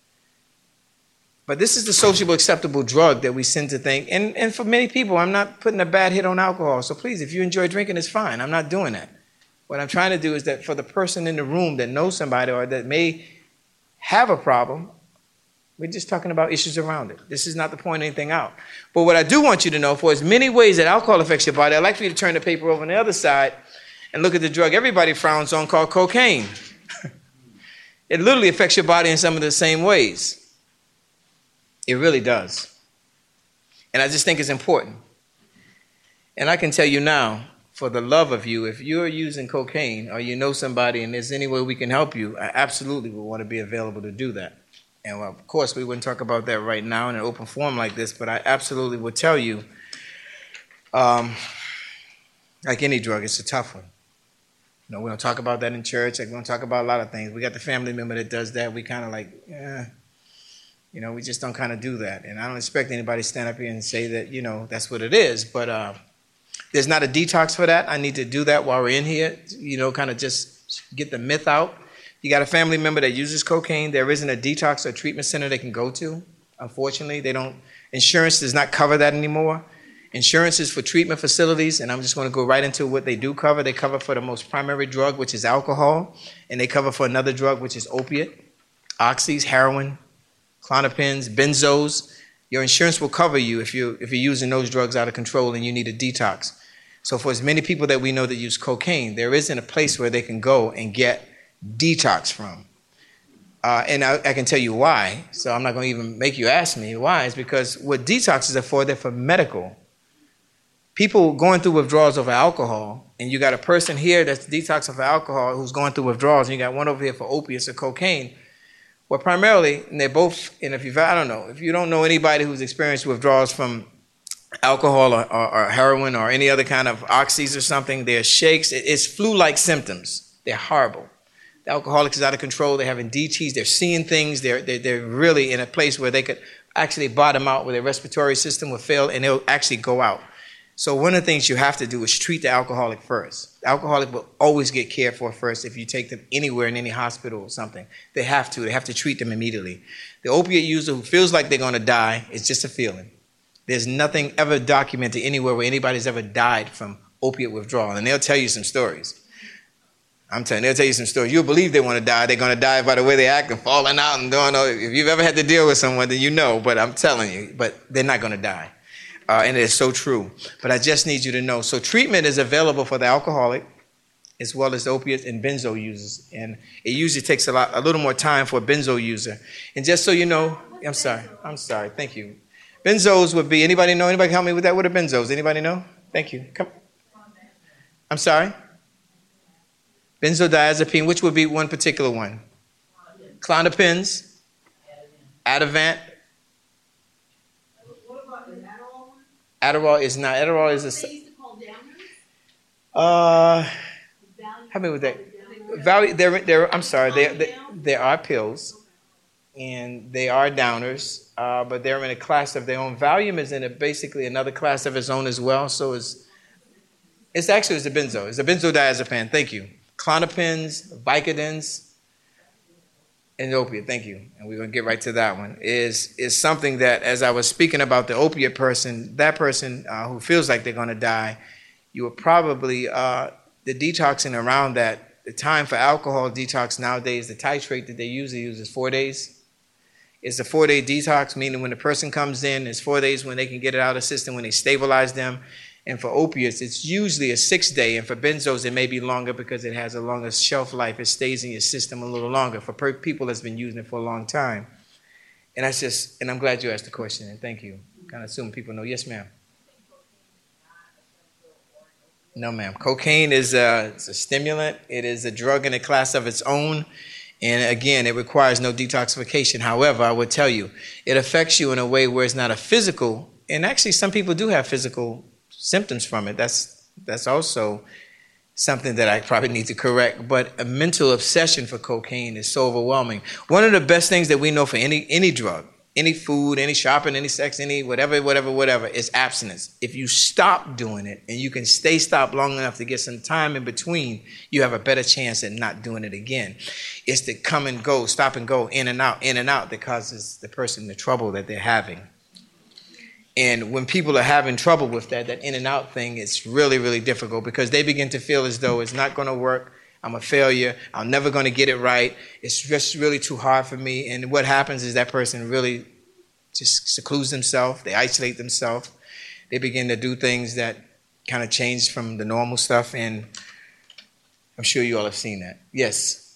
but this is the socially acceptable drug that we tend to think. And, and for many people, I'm not putting a bad hit on alcohol. So please, if you enjoy drinking, it's fine. I'm not doing that. What I'm trying to do is that for the person in the room that knows somebody or that may have a problem, we're just talking about issues around it. This is not to point anything out. But what I do want you to know, for as many ways that alcohol affects your body, I'd like for you to turn the paper over on the other side and look at the drug everybody frowns on called cocaine. It literally affects your body in some of the same ways. It really does. And I just think it's important. And I can tell you now, for the love of you, if you're using cocaine or you know somebody and there's any way we can help you, I absolutely would want to be available to do that. And well, of course, we wouldn't talk about that right now in an open forum like this, but I absolutely would tell you, um, like any drug, it's a tough one. You know, we don't talk about that in church. Like, we don't talk about a lot of things. We got the family member that does that. We kind of like, yeah. You know, we just don't kind of do that. And I don't expect anybody to stand up here and say that, you know, that's what it is. But uh, there's not a detox for that. I need to do that while we're in here, you know, kind of just get the myth out. You got a family member that uses cocaine, there isn't a detox or treatment center they can go to. Unfortunately, they don't, insurance does not cover that anymore. Insurance is for treatment facilities, and I'm just going to go right into what they do cover. They cover for the most primary drug, which is alcohol, and they cover for another drug, which is opiate, oxys, heroin, clonopins, benzos. Your insurance will cover you if, you if you're using those drugs out of control and you need a detox. So for as many people that we know that use cocaine, there isn't a place where they can go and get detox from. Uh, and I, I can tell you why, so I'm not going to even make you ask me why. It's because what detoxes are for, they're for medical. People going through withdrawals over alcohol, and you got a person here that's detox of alcohol who's going through withdrawals, and you got one over here for opiates or cocaine. Well, primarily, and they're both, and if you've, I don't know, if you don't know anybody who's experienced withdrawals from alcohol or, or, or heroin or any other kind of oxys or something, they're shakes, it's flu-like symptoms. They're horrible. The alcoholic is out of control. They're having D Ts. They're seeing things. They're, they're, they're really in a place where they could actually bottom out, where their respiratory system will fail, and they'll actually go out. So one of the things you have to do is treat the alcoholic first. The alcoholic will always get cared for first if you take them anywhere in any hospital or something. They have to. They have to treat them immediately. The opiate user who feels like they're going to die, it's just a feeling. There's nothing ever documented anywhere where anybody's ever died from opiate withdrawal, and they'll tell you some stories. I'm telling you, they'll tell you some stories. You'll believe they want to die. They're going to die by the way they act and falling out and doing all. If you've ever had to deal with someone, then you know, but I'm telling you, but they're not going to die. Uh, and it is so true. But I just need you to know. So treatment is available for the alcoholic as well as the opiates and benzo users. And it usually takes a lot, a little more time for a benzo user. And just so you know, I'm sorry. I'm sorry. Thank you. Benzos would be, anybody know? Anybody help me with that? What are benzos? Anybody know? Thank you. Come. I'm sorry. Benzodiazepine, which would be one particular one? Clonopins, Ativan. What about the Adderall one? Adderall is not. Adderall is a. They used to call downers? Uh, help me with that. Value. There, there. I'm sorry. There, there, there are pills, and they are downers, uh, but they're in a class of their own. Valium is in a basically another class of its own as well. So it's, it's actually it's a benzo. It's a benzodiazepine. Thank you. Clonopins, Vicodins, and opiate, thank you. And we're going to get right to that one, is, is something that, as I was speaking about the opiate person, that person uh, who feels like they're going to die, you will probably, uh, the detoxing around that, the time for alcohol detox nowadays, the titrate that they usually use is four days. It's a four-day detox, meaning when the person comes in, it's four days when they can get it out of the system, when they stabilize them. And for opiates, it's usually a six-day. And for benzos, it may be longer because it has a longer shelf life. It stays in your system a little longer for per- people that's been using it for a long time. And that's just, and I'm glad you asked the question, and thank you. Kind of assume people know. Yes, ma'am. No, ma'am. Cocaine is a, it's a stimulant. It is a drug in a class of its own. And again, it requires no detoxification. However, I would tell you, it affects you in a way where it's not a physical, and actually some people do have physical symptoms from it. That's that's also something that I probably need to correct. But a mental obsession for cocaine is so overwhelming. One of the best things that we know for any any drug, any food, any shopping, any sex, any whatever, whatever, whatever, is abstinence. If you stop doing it and you can stay stopped long enough to get some time in between, you have a better chance at not doing it again. It's the come and go, stop and go, in and out, in and out that causes the person the trouble that they're having. And when people are having trouble with that, that in and out thing, it's really, really difficult because they begin to feel as though it's not going to work. I'm a failure. I'm never going to get it right. It's just really too hard for me. And what happens is that person really just secludes themselves. They isolate themselves. They begin to do things that kind of change from the normal stuff. And I'm sure you all have seen that. Yes.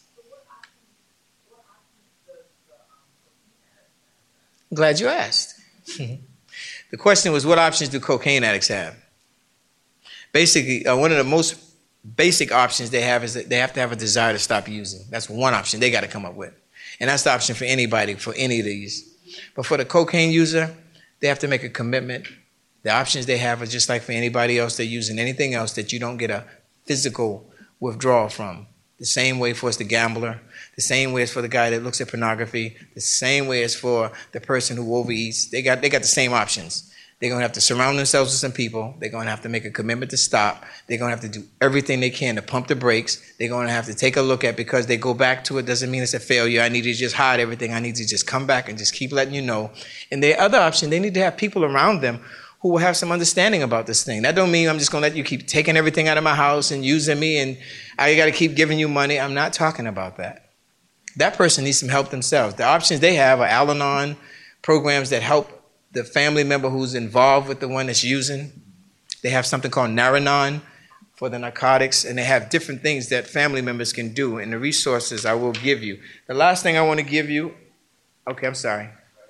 I'm glad you asked. The question was, what options do cocaine addicts have? Basically, uh, one of the most basic options they have is that they have to have a desire to stop using. That's one option they got to come up with. And that's the option for anybody, for any of these. But for the cocaine user, they have to make a commitment. The options they have are just like for anybody else. They're using anything else that you don't get a physical withdrawal from. The same way for us the gambler, the same way as for the guy that looks at pornography, the same way as for the person who overeats. They got they got the same options. They're going to have to surround themselves with some people. They're going to have to make a commitment to stop. They're going to have to do everything they can to pump the brakes. They're going to have to take a look at, because they go back to it doesn't mean it's a failure. I need to just hide everything. I need to just come back and just keep letting you know. And the other option, they need to have people around them who will have some understanding about this thing. That don't mean I'm just going to let you keep taking everything out of my house and using me and I got to keep giving you money. I'm not talking about that. That person needs some help themselves. The options they have are Al-Anon programs that help the family member who's involved with the one that's using. They have something called Naranon for the narcotics, and they have different things that family members can do, and the resources I will give you. The last thing I want to give you, okay, I'm sorry.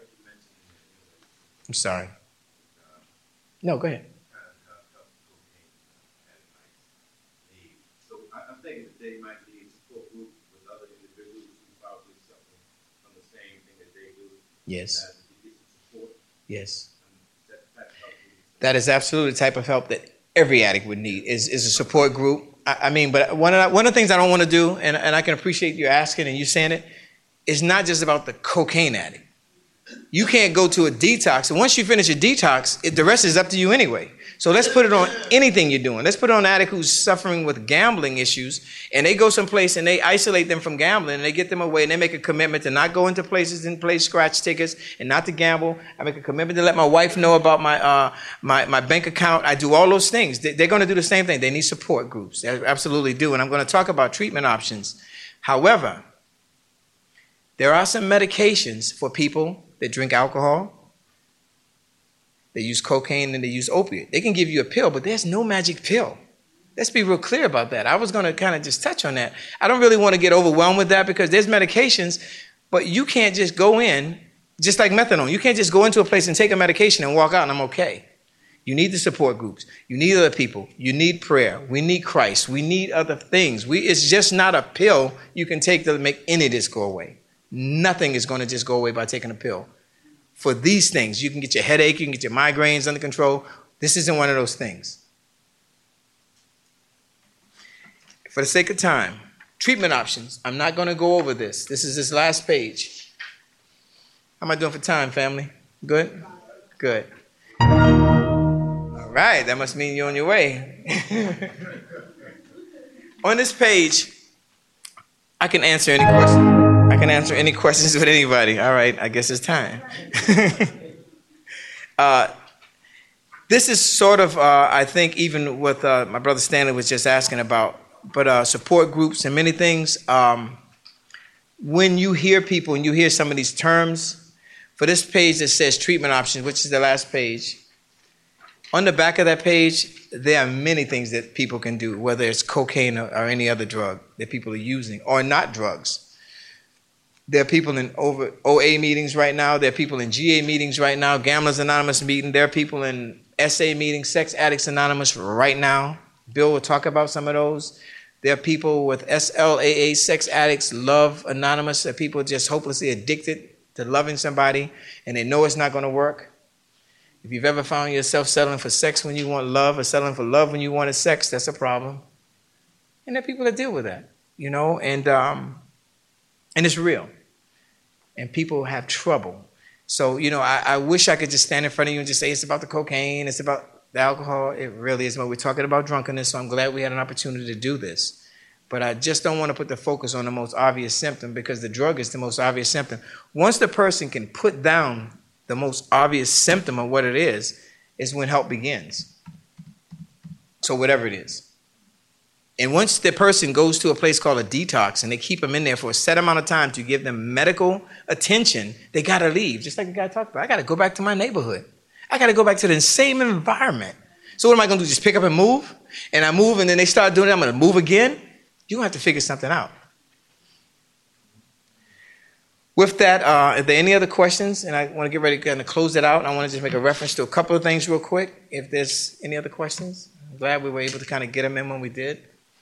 I'm sorry. No, go ahead. So I'm thinking that they might need support group with other individuals who probably suffer from the same thing that they do. Yes. Yes. That type of help. That is absolutely the type of help that every addict would need, is, is a support group. I, I mean, but one of, the, one of the things I don't want to do, and, and I can appreciate you asking and you saying it, is not just about the cocaine addict. You can't go to a detox, and once you finish a detox, it, the rest is up to you anyway. So let's put it on anything you're doing. Let's put it on an addict who's suffering with gambling issues, and they go someplace and they isolate them from gambling, and they get them away, and they make a commitment to not go into places and play scratch tickets and not to gamble. I make a commitment to let my wife know about my uh, my, my bank account. I do all those things. They, they're going to do the same thing. They need support groups. They absolutely do, and I'm going to talk about treatment options. However, there are some medications for people that drink alcohol. They use cocaine and they use opiate. They can give you a pill, but there's no magic pill. Let's be real clear about that. I was going to kind of just touch on that. I don't really want to get overwhelmed with that, because there's medications, but you can't just go in, just like methadone. You can't just go into a place and take a medication and walk out and I'm okay. You need the support groups. You need other people. You need prayer. We need Christ. We need other things. We, it's just not a pill you can take to make any of this go away. Nothing is going to just go away by taking a pill. For these things, you can get your headache, you can get your migraines under control. This isn't one of those things. For the sake of time, treatment options. I'm not going to go over this. This is this last page. How am I doing for time, family? Good? Good. All right, that must mean you're on your way. On this page, I can answer any question. I can answer any questions with anybody. All right, I guess it's time. uh, this is sort of, uh, I think, even what uh, my brother Stanley was just asking about, but uh, support groups and many things. Um, when you hear people and you hear some of these terms, for this page that says treatment options, which is the last page, on the back of that page, there are many things that people can do, whether it's cocaine or, or any other drug that people are using, or not drugs. There are people in over O A meetings right now. There are people in G A meetings right now, Gamblers Anonymous meeting. There are people in S A meetings, Sex Addicts Anonymous right now. Bill will talk about some of those. There are people with S L A A, Sex Addicts, Love Anonymous. There are people just hopelessly addicted to loving somebody, and they know it's not going to work. If you've ever found yourself settling for sex when you want love, or settling for love when you wanted sex, that's a problem. And there are people that deal with that, you know, and um, and it's real. And people have trouble. So, you know, I, I wish I could just stand in front of you and just say it's about the cocaine, it's about the alcohol. It really is. But we're talking about drunkenness, so I'm glad we had an opportunity to do this. But I just don't want to put the focus on the most obvious symptom, because the drug is the most obvious symptom. Once the person can put down the most obvious symptom of what it is, is when help begins. So whatever it is. And once the person goes to a place called a detox and they keep them in there for a set amount of time to give them medical attention, they got to leave. Just like the guy talked about. I got to go back to my neighborhood. I got to go back to the same environment. So what am I going to do? Just pick up and move? And I move and then they start doing it. I'm going to move again? You're going to have to figure something out. With that, uh, are there any other questions? And I want to get ready to kind of close it out. And I want to just make a reference to a couple of things real quick. If there's any other questions, I'm glad we were able to kind of get them in when we did.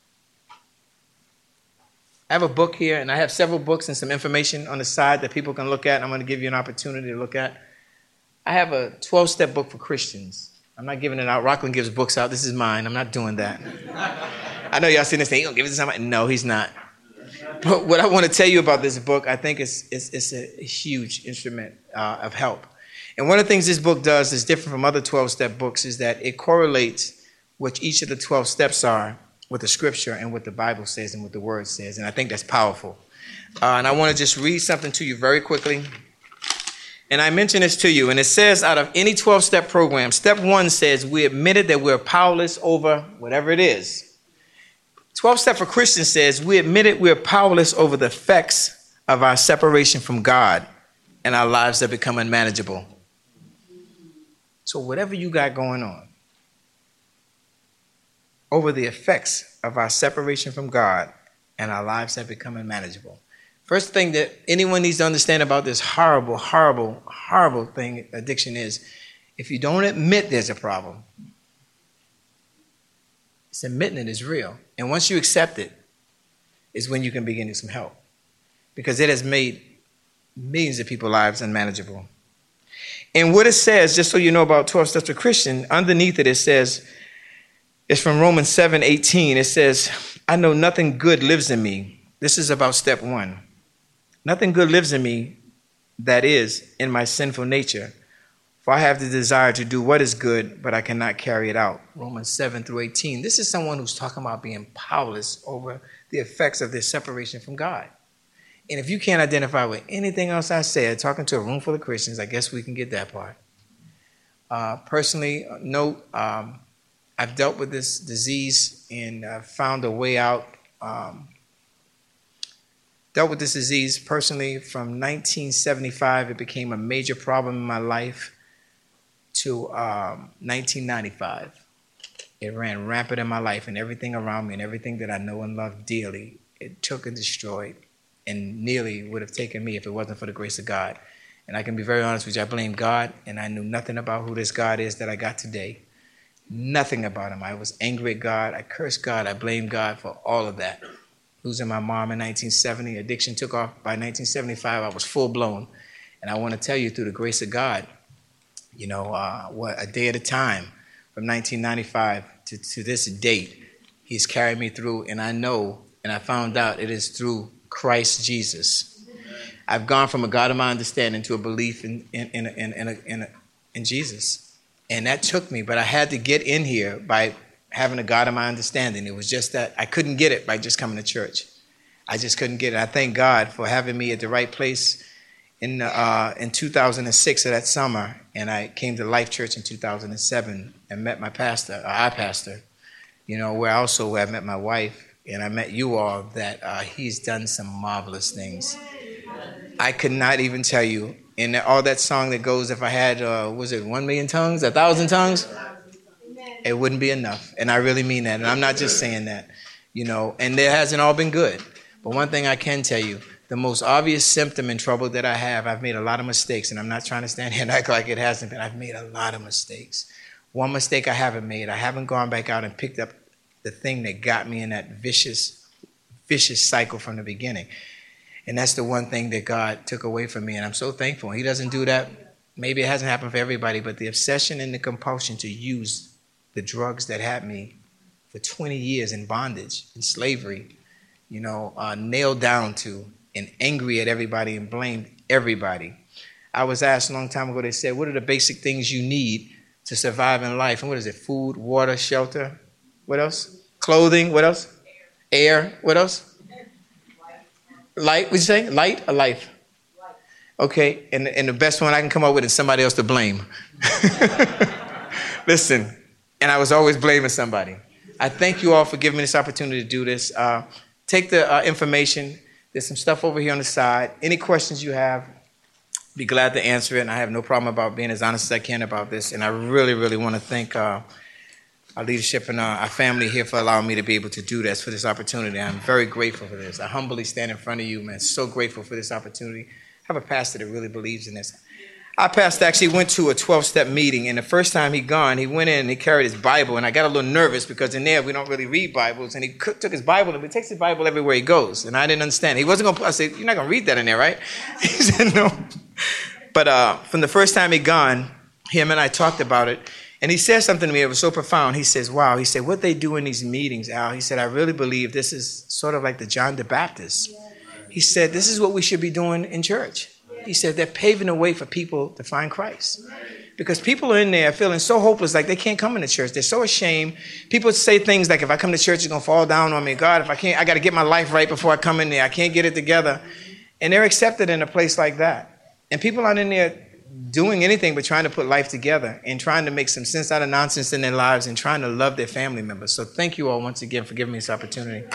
I have a book here, and I have several books and some information on the side that people can look at. I'm going to give you an opportunity to look at. I have a twelve-step book for Christians. I'm not giving it out. Rockland gives books out. This is mine. I'm not doing that. I know y'all seen this thing. He's going to give it to somebody. No, he's not. But what I want to tell you about this book, I think it's, it's, it's a huge instrument uh, of help. And one of the things this book does is different from other twelve-step books is that it correlates what each of the twelve steps are with the scripture and what the Bible says and what the word says. And I think that's powerful. Uh, and I want to just read something to you very quickly. And I mention this to you, and it says out of any twelve-step program, step one says we admitted that we're powerless over whatever it is. twelve-step for Christians says we admitted we're powerless over the effects of our separation from God and our lives that become unmanageable. So whatever you got going on, over the effects of our separation from God and our lives that become unmanageable. First thing that anyone needs to understand about this horrible, horrible, horrible thing addiction is, if you don't admit there's a problem, it's admitting it is real. And once you accept it, is when you can begin to get some help. Because it has made millions of people's lives unmanageable. And what it says, just so you know about twelve Steps to Christian, underneath it, it says, it's from Romans seven eighteen. It says, I know nothing good lives in me. This is about step one. Nothing good lives in me, that is, in my sinful nature. For I have the desire to do what is good, but I cannot carry it out. Romans seven through eighteen. This is someone who's talking about being powerless over the effects of their separation from God. And if you can't identify with anything else I said, talking to a room full of Christians, I guess we can get that part. Uh, personally, note, um, I've dealt with this disease and uh, found a way out. Um, dealt with this disease personally from nineteen seventy-five. It became a major problem in my life to um, nineteen ninety-five. It ran rampant in my life, and everything around me and everything that I know and love dearly, it took and destroyed, and nearly would have taken me if it wasn't for the grace of God. And I can be very honest with you, I blame God, and I knew nothing about who this God is that I got today. Nothing about him. I was angry at God. I cursed God. I blamed God for all of that. Losing my mom in nineteen seventy. Addiction took off by nineteen seventy-five. I was full blown. And I want to tell you, through the grace of God, you know, uh, what a day at a time, from nineteen ninety-five to, to this date, he's carried me through. And I know, and I found out it is through Christ Jesus. I've gone from a God of my understanding to a belief in, in, in, in, in, in, in Jesus. And that took me, but I had to get in here by having a God of my understanding. It was just that I couldn't get it by just coming to church. I just couldn't get it. I thank God for having me at the right place in uh, in two thousand six of that summer. And I came to Life Church in two thousand seven and met my pastor, or our pastor, you know, where also where I met my wife. And I met you all, that uh, he's done some marvelous things. I could not even tell you. And all that song that goes, if I had, uh, was it one million tongues, a thousand tongues? It wouldn't be enough. And I really mean that. And I'm not just saying that, you know, and it hasn't all been good. But one thing I can tell you, the most obvious symptom and trouble that I have, I've made a lot of mistakes. And I'm not trying to stand here and act like it hasn't been. I've made a lot of mistakes. One mistake I haven't made, I haven't gone back out and picked up the thing that got me in that vicious, vicious cycle from the beginning. And that's the one thing that God took away from me. And I'm so thankful. He doesn't do that. Maybe it hasn't happened for everybody, but the obsession and the compulsion to use the drugs that had me for twenty years in bondage, in slavery, you know, uh, nailed down to and angry at everybody and blamed everybody. I was asked a long time ago, they said, what are the basic things you need to survive in life? And what is it? Food, water, shelter. What else? Clothing. What else? Air. What else? Light, would you say? Light or life? Light. Okay, and, and the best one I can come up with is somebody else to blame. Listen, and I was always blaming somebody. I thank you all for giving me this opportunity to do this. Uh, take the uh, information. There's some stuff over here on the side. Any questions you have, be glad to answer it. And I have no problem about being as honest as I can about this. And I really, really want to thank uh, our leadership and our, our family here for allowing me to be able to do this, for this opportunity. I'm very grateful for this. I humbly stand in front of you, man. So grateful for this opportunity. I have a pastor that really believes in this. Our pastor actually went to a twelve-step meeting, and the first time he gone, he went in and he carried his Bible, and I got a little nervous because in there we don't really read Bibles, and he took his Bible, and he takes his Bible everywhere he goes, and I didn't understand. He wasn't going to, I said, you're not going to read that in there, right? He said, no. But uh, from the first time he gone, him and I talked about it, and he said something to me that was so profound. He says, wow, he said, what they do in these meetings, Al, he said, I really believe this is sort of like the John the Baptist. Yeah. he said, this is what we should be doing in church. He said, they're paving the way for people to find Christ. Because people are in there feeling so hopeless, like they can't come into church. They're so ashamed. People say things like, if I come to church, it's going to fall down on me. God, if I can't, I got to get my life right before I come in there. I can't get it together. And they're accepted in a place like that. And people aren't in there doing anything but trying to put life together and trying to make some sense out of nonsense in their lives and trying to love their family members. So thank you all once again for giving me this opportunity.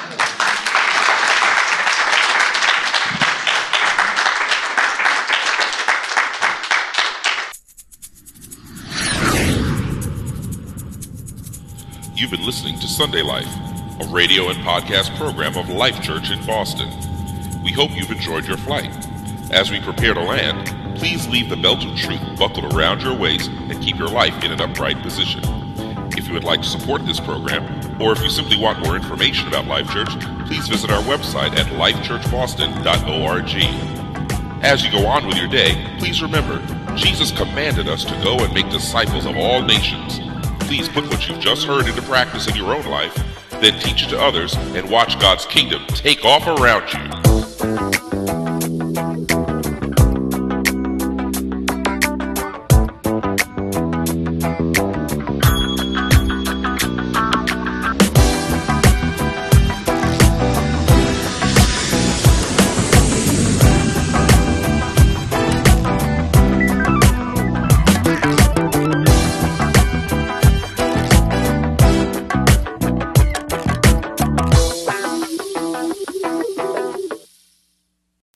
You've been listening to Sunday Life, a radio and podcast program of Life Church in Boston. We hope you've enjoyed your flight. As we prepare to land, please leave the belt of truth buckled around your waist and keep your life in an upright position. If you would like to support this program, or if you simply want more information about Life Church, please visit our website at life church boston dot org. As you go on with your day, please remember, Jesus commanded us to go and make disciples of all nations. Please put what you've just heard into practice in your own life, then teach it to others, and watch God's kingdom take off around you.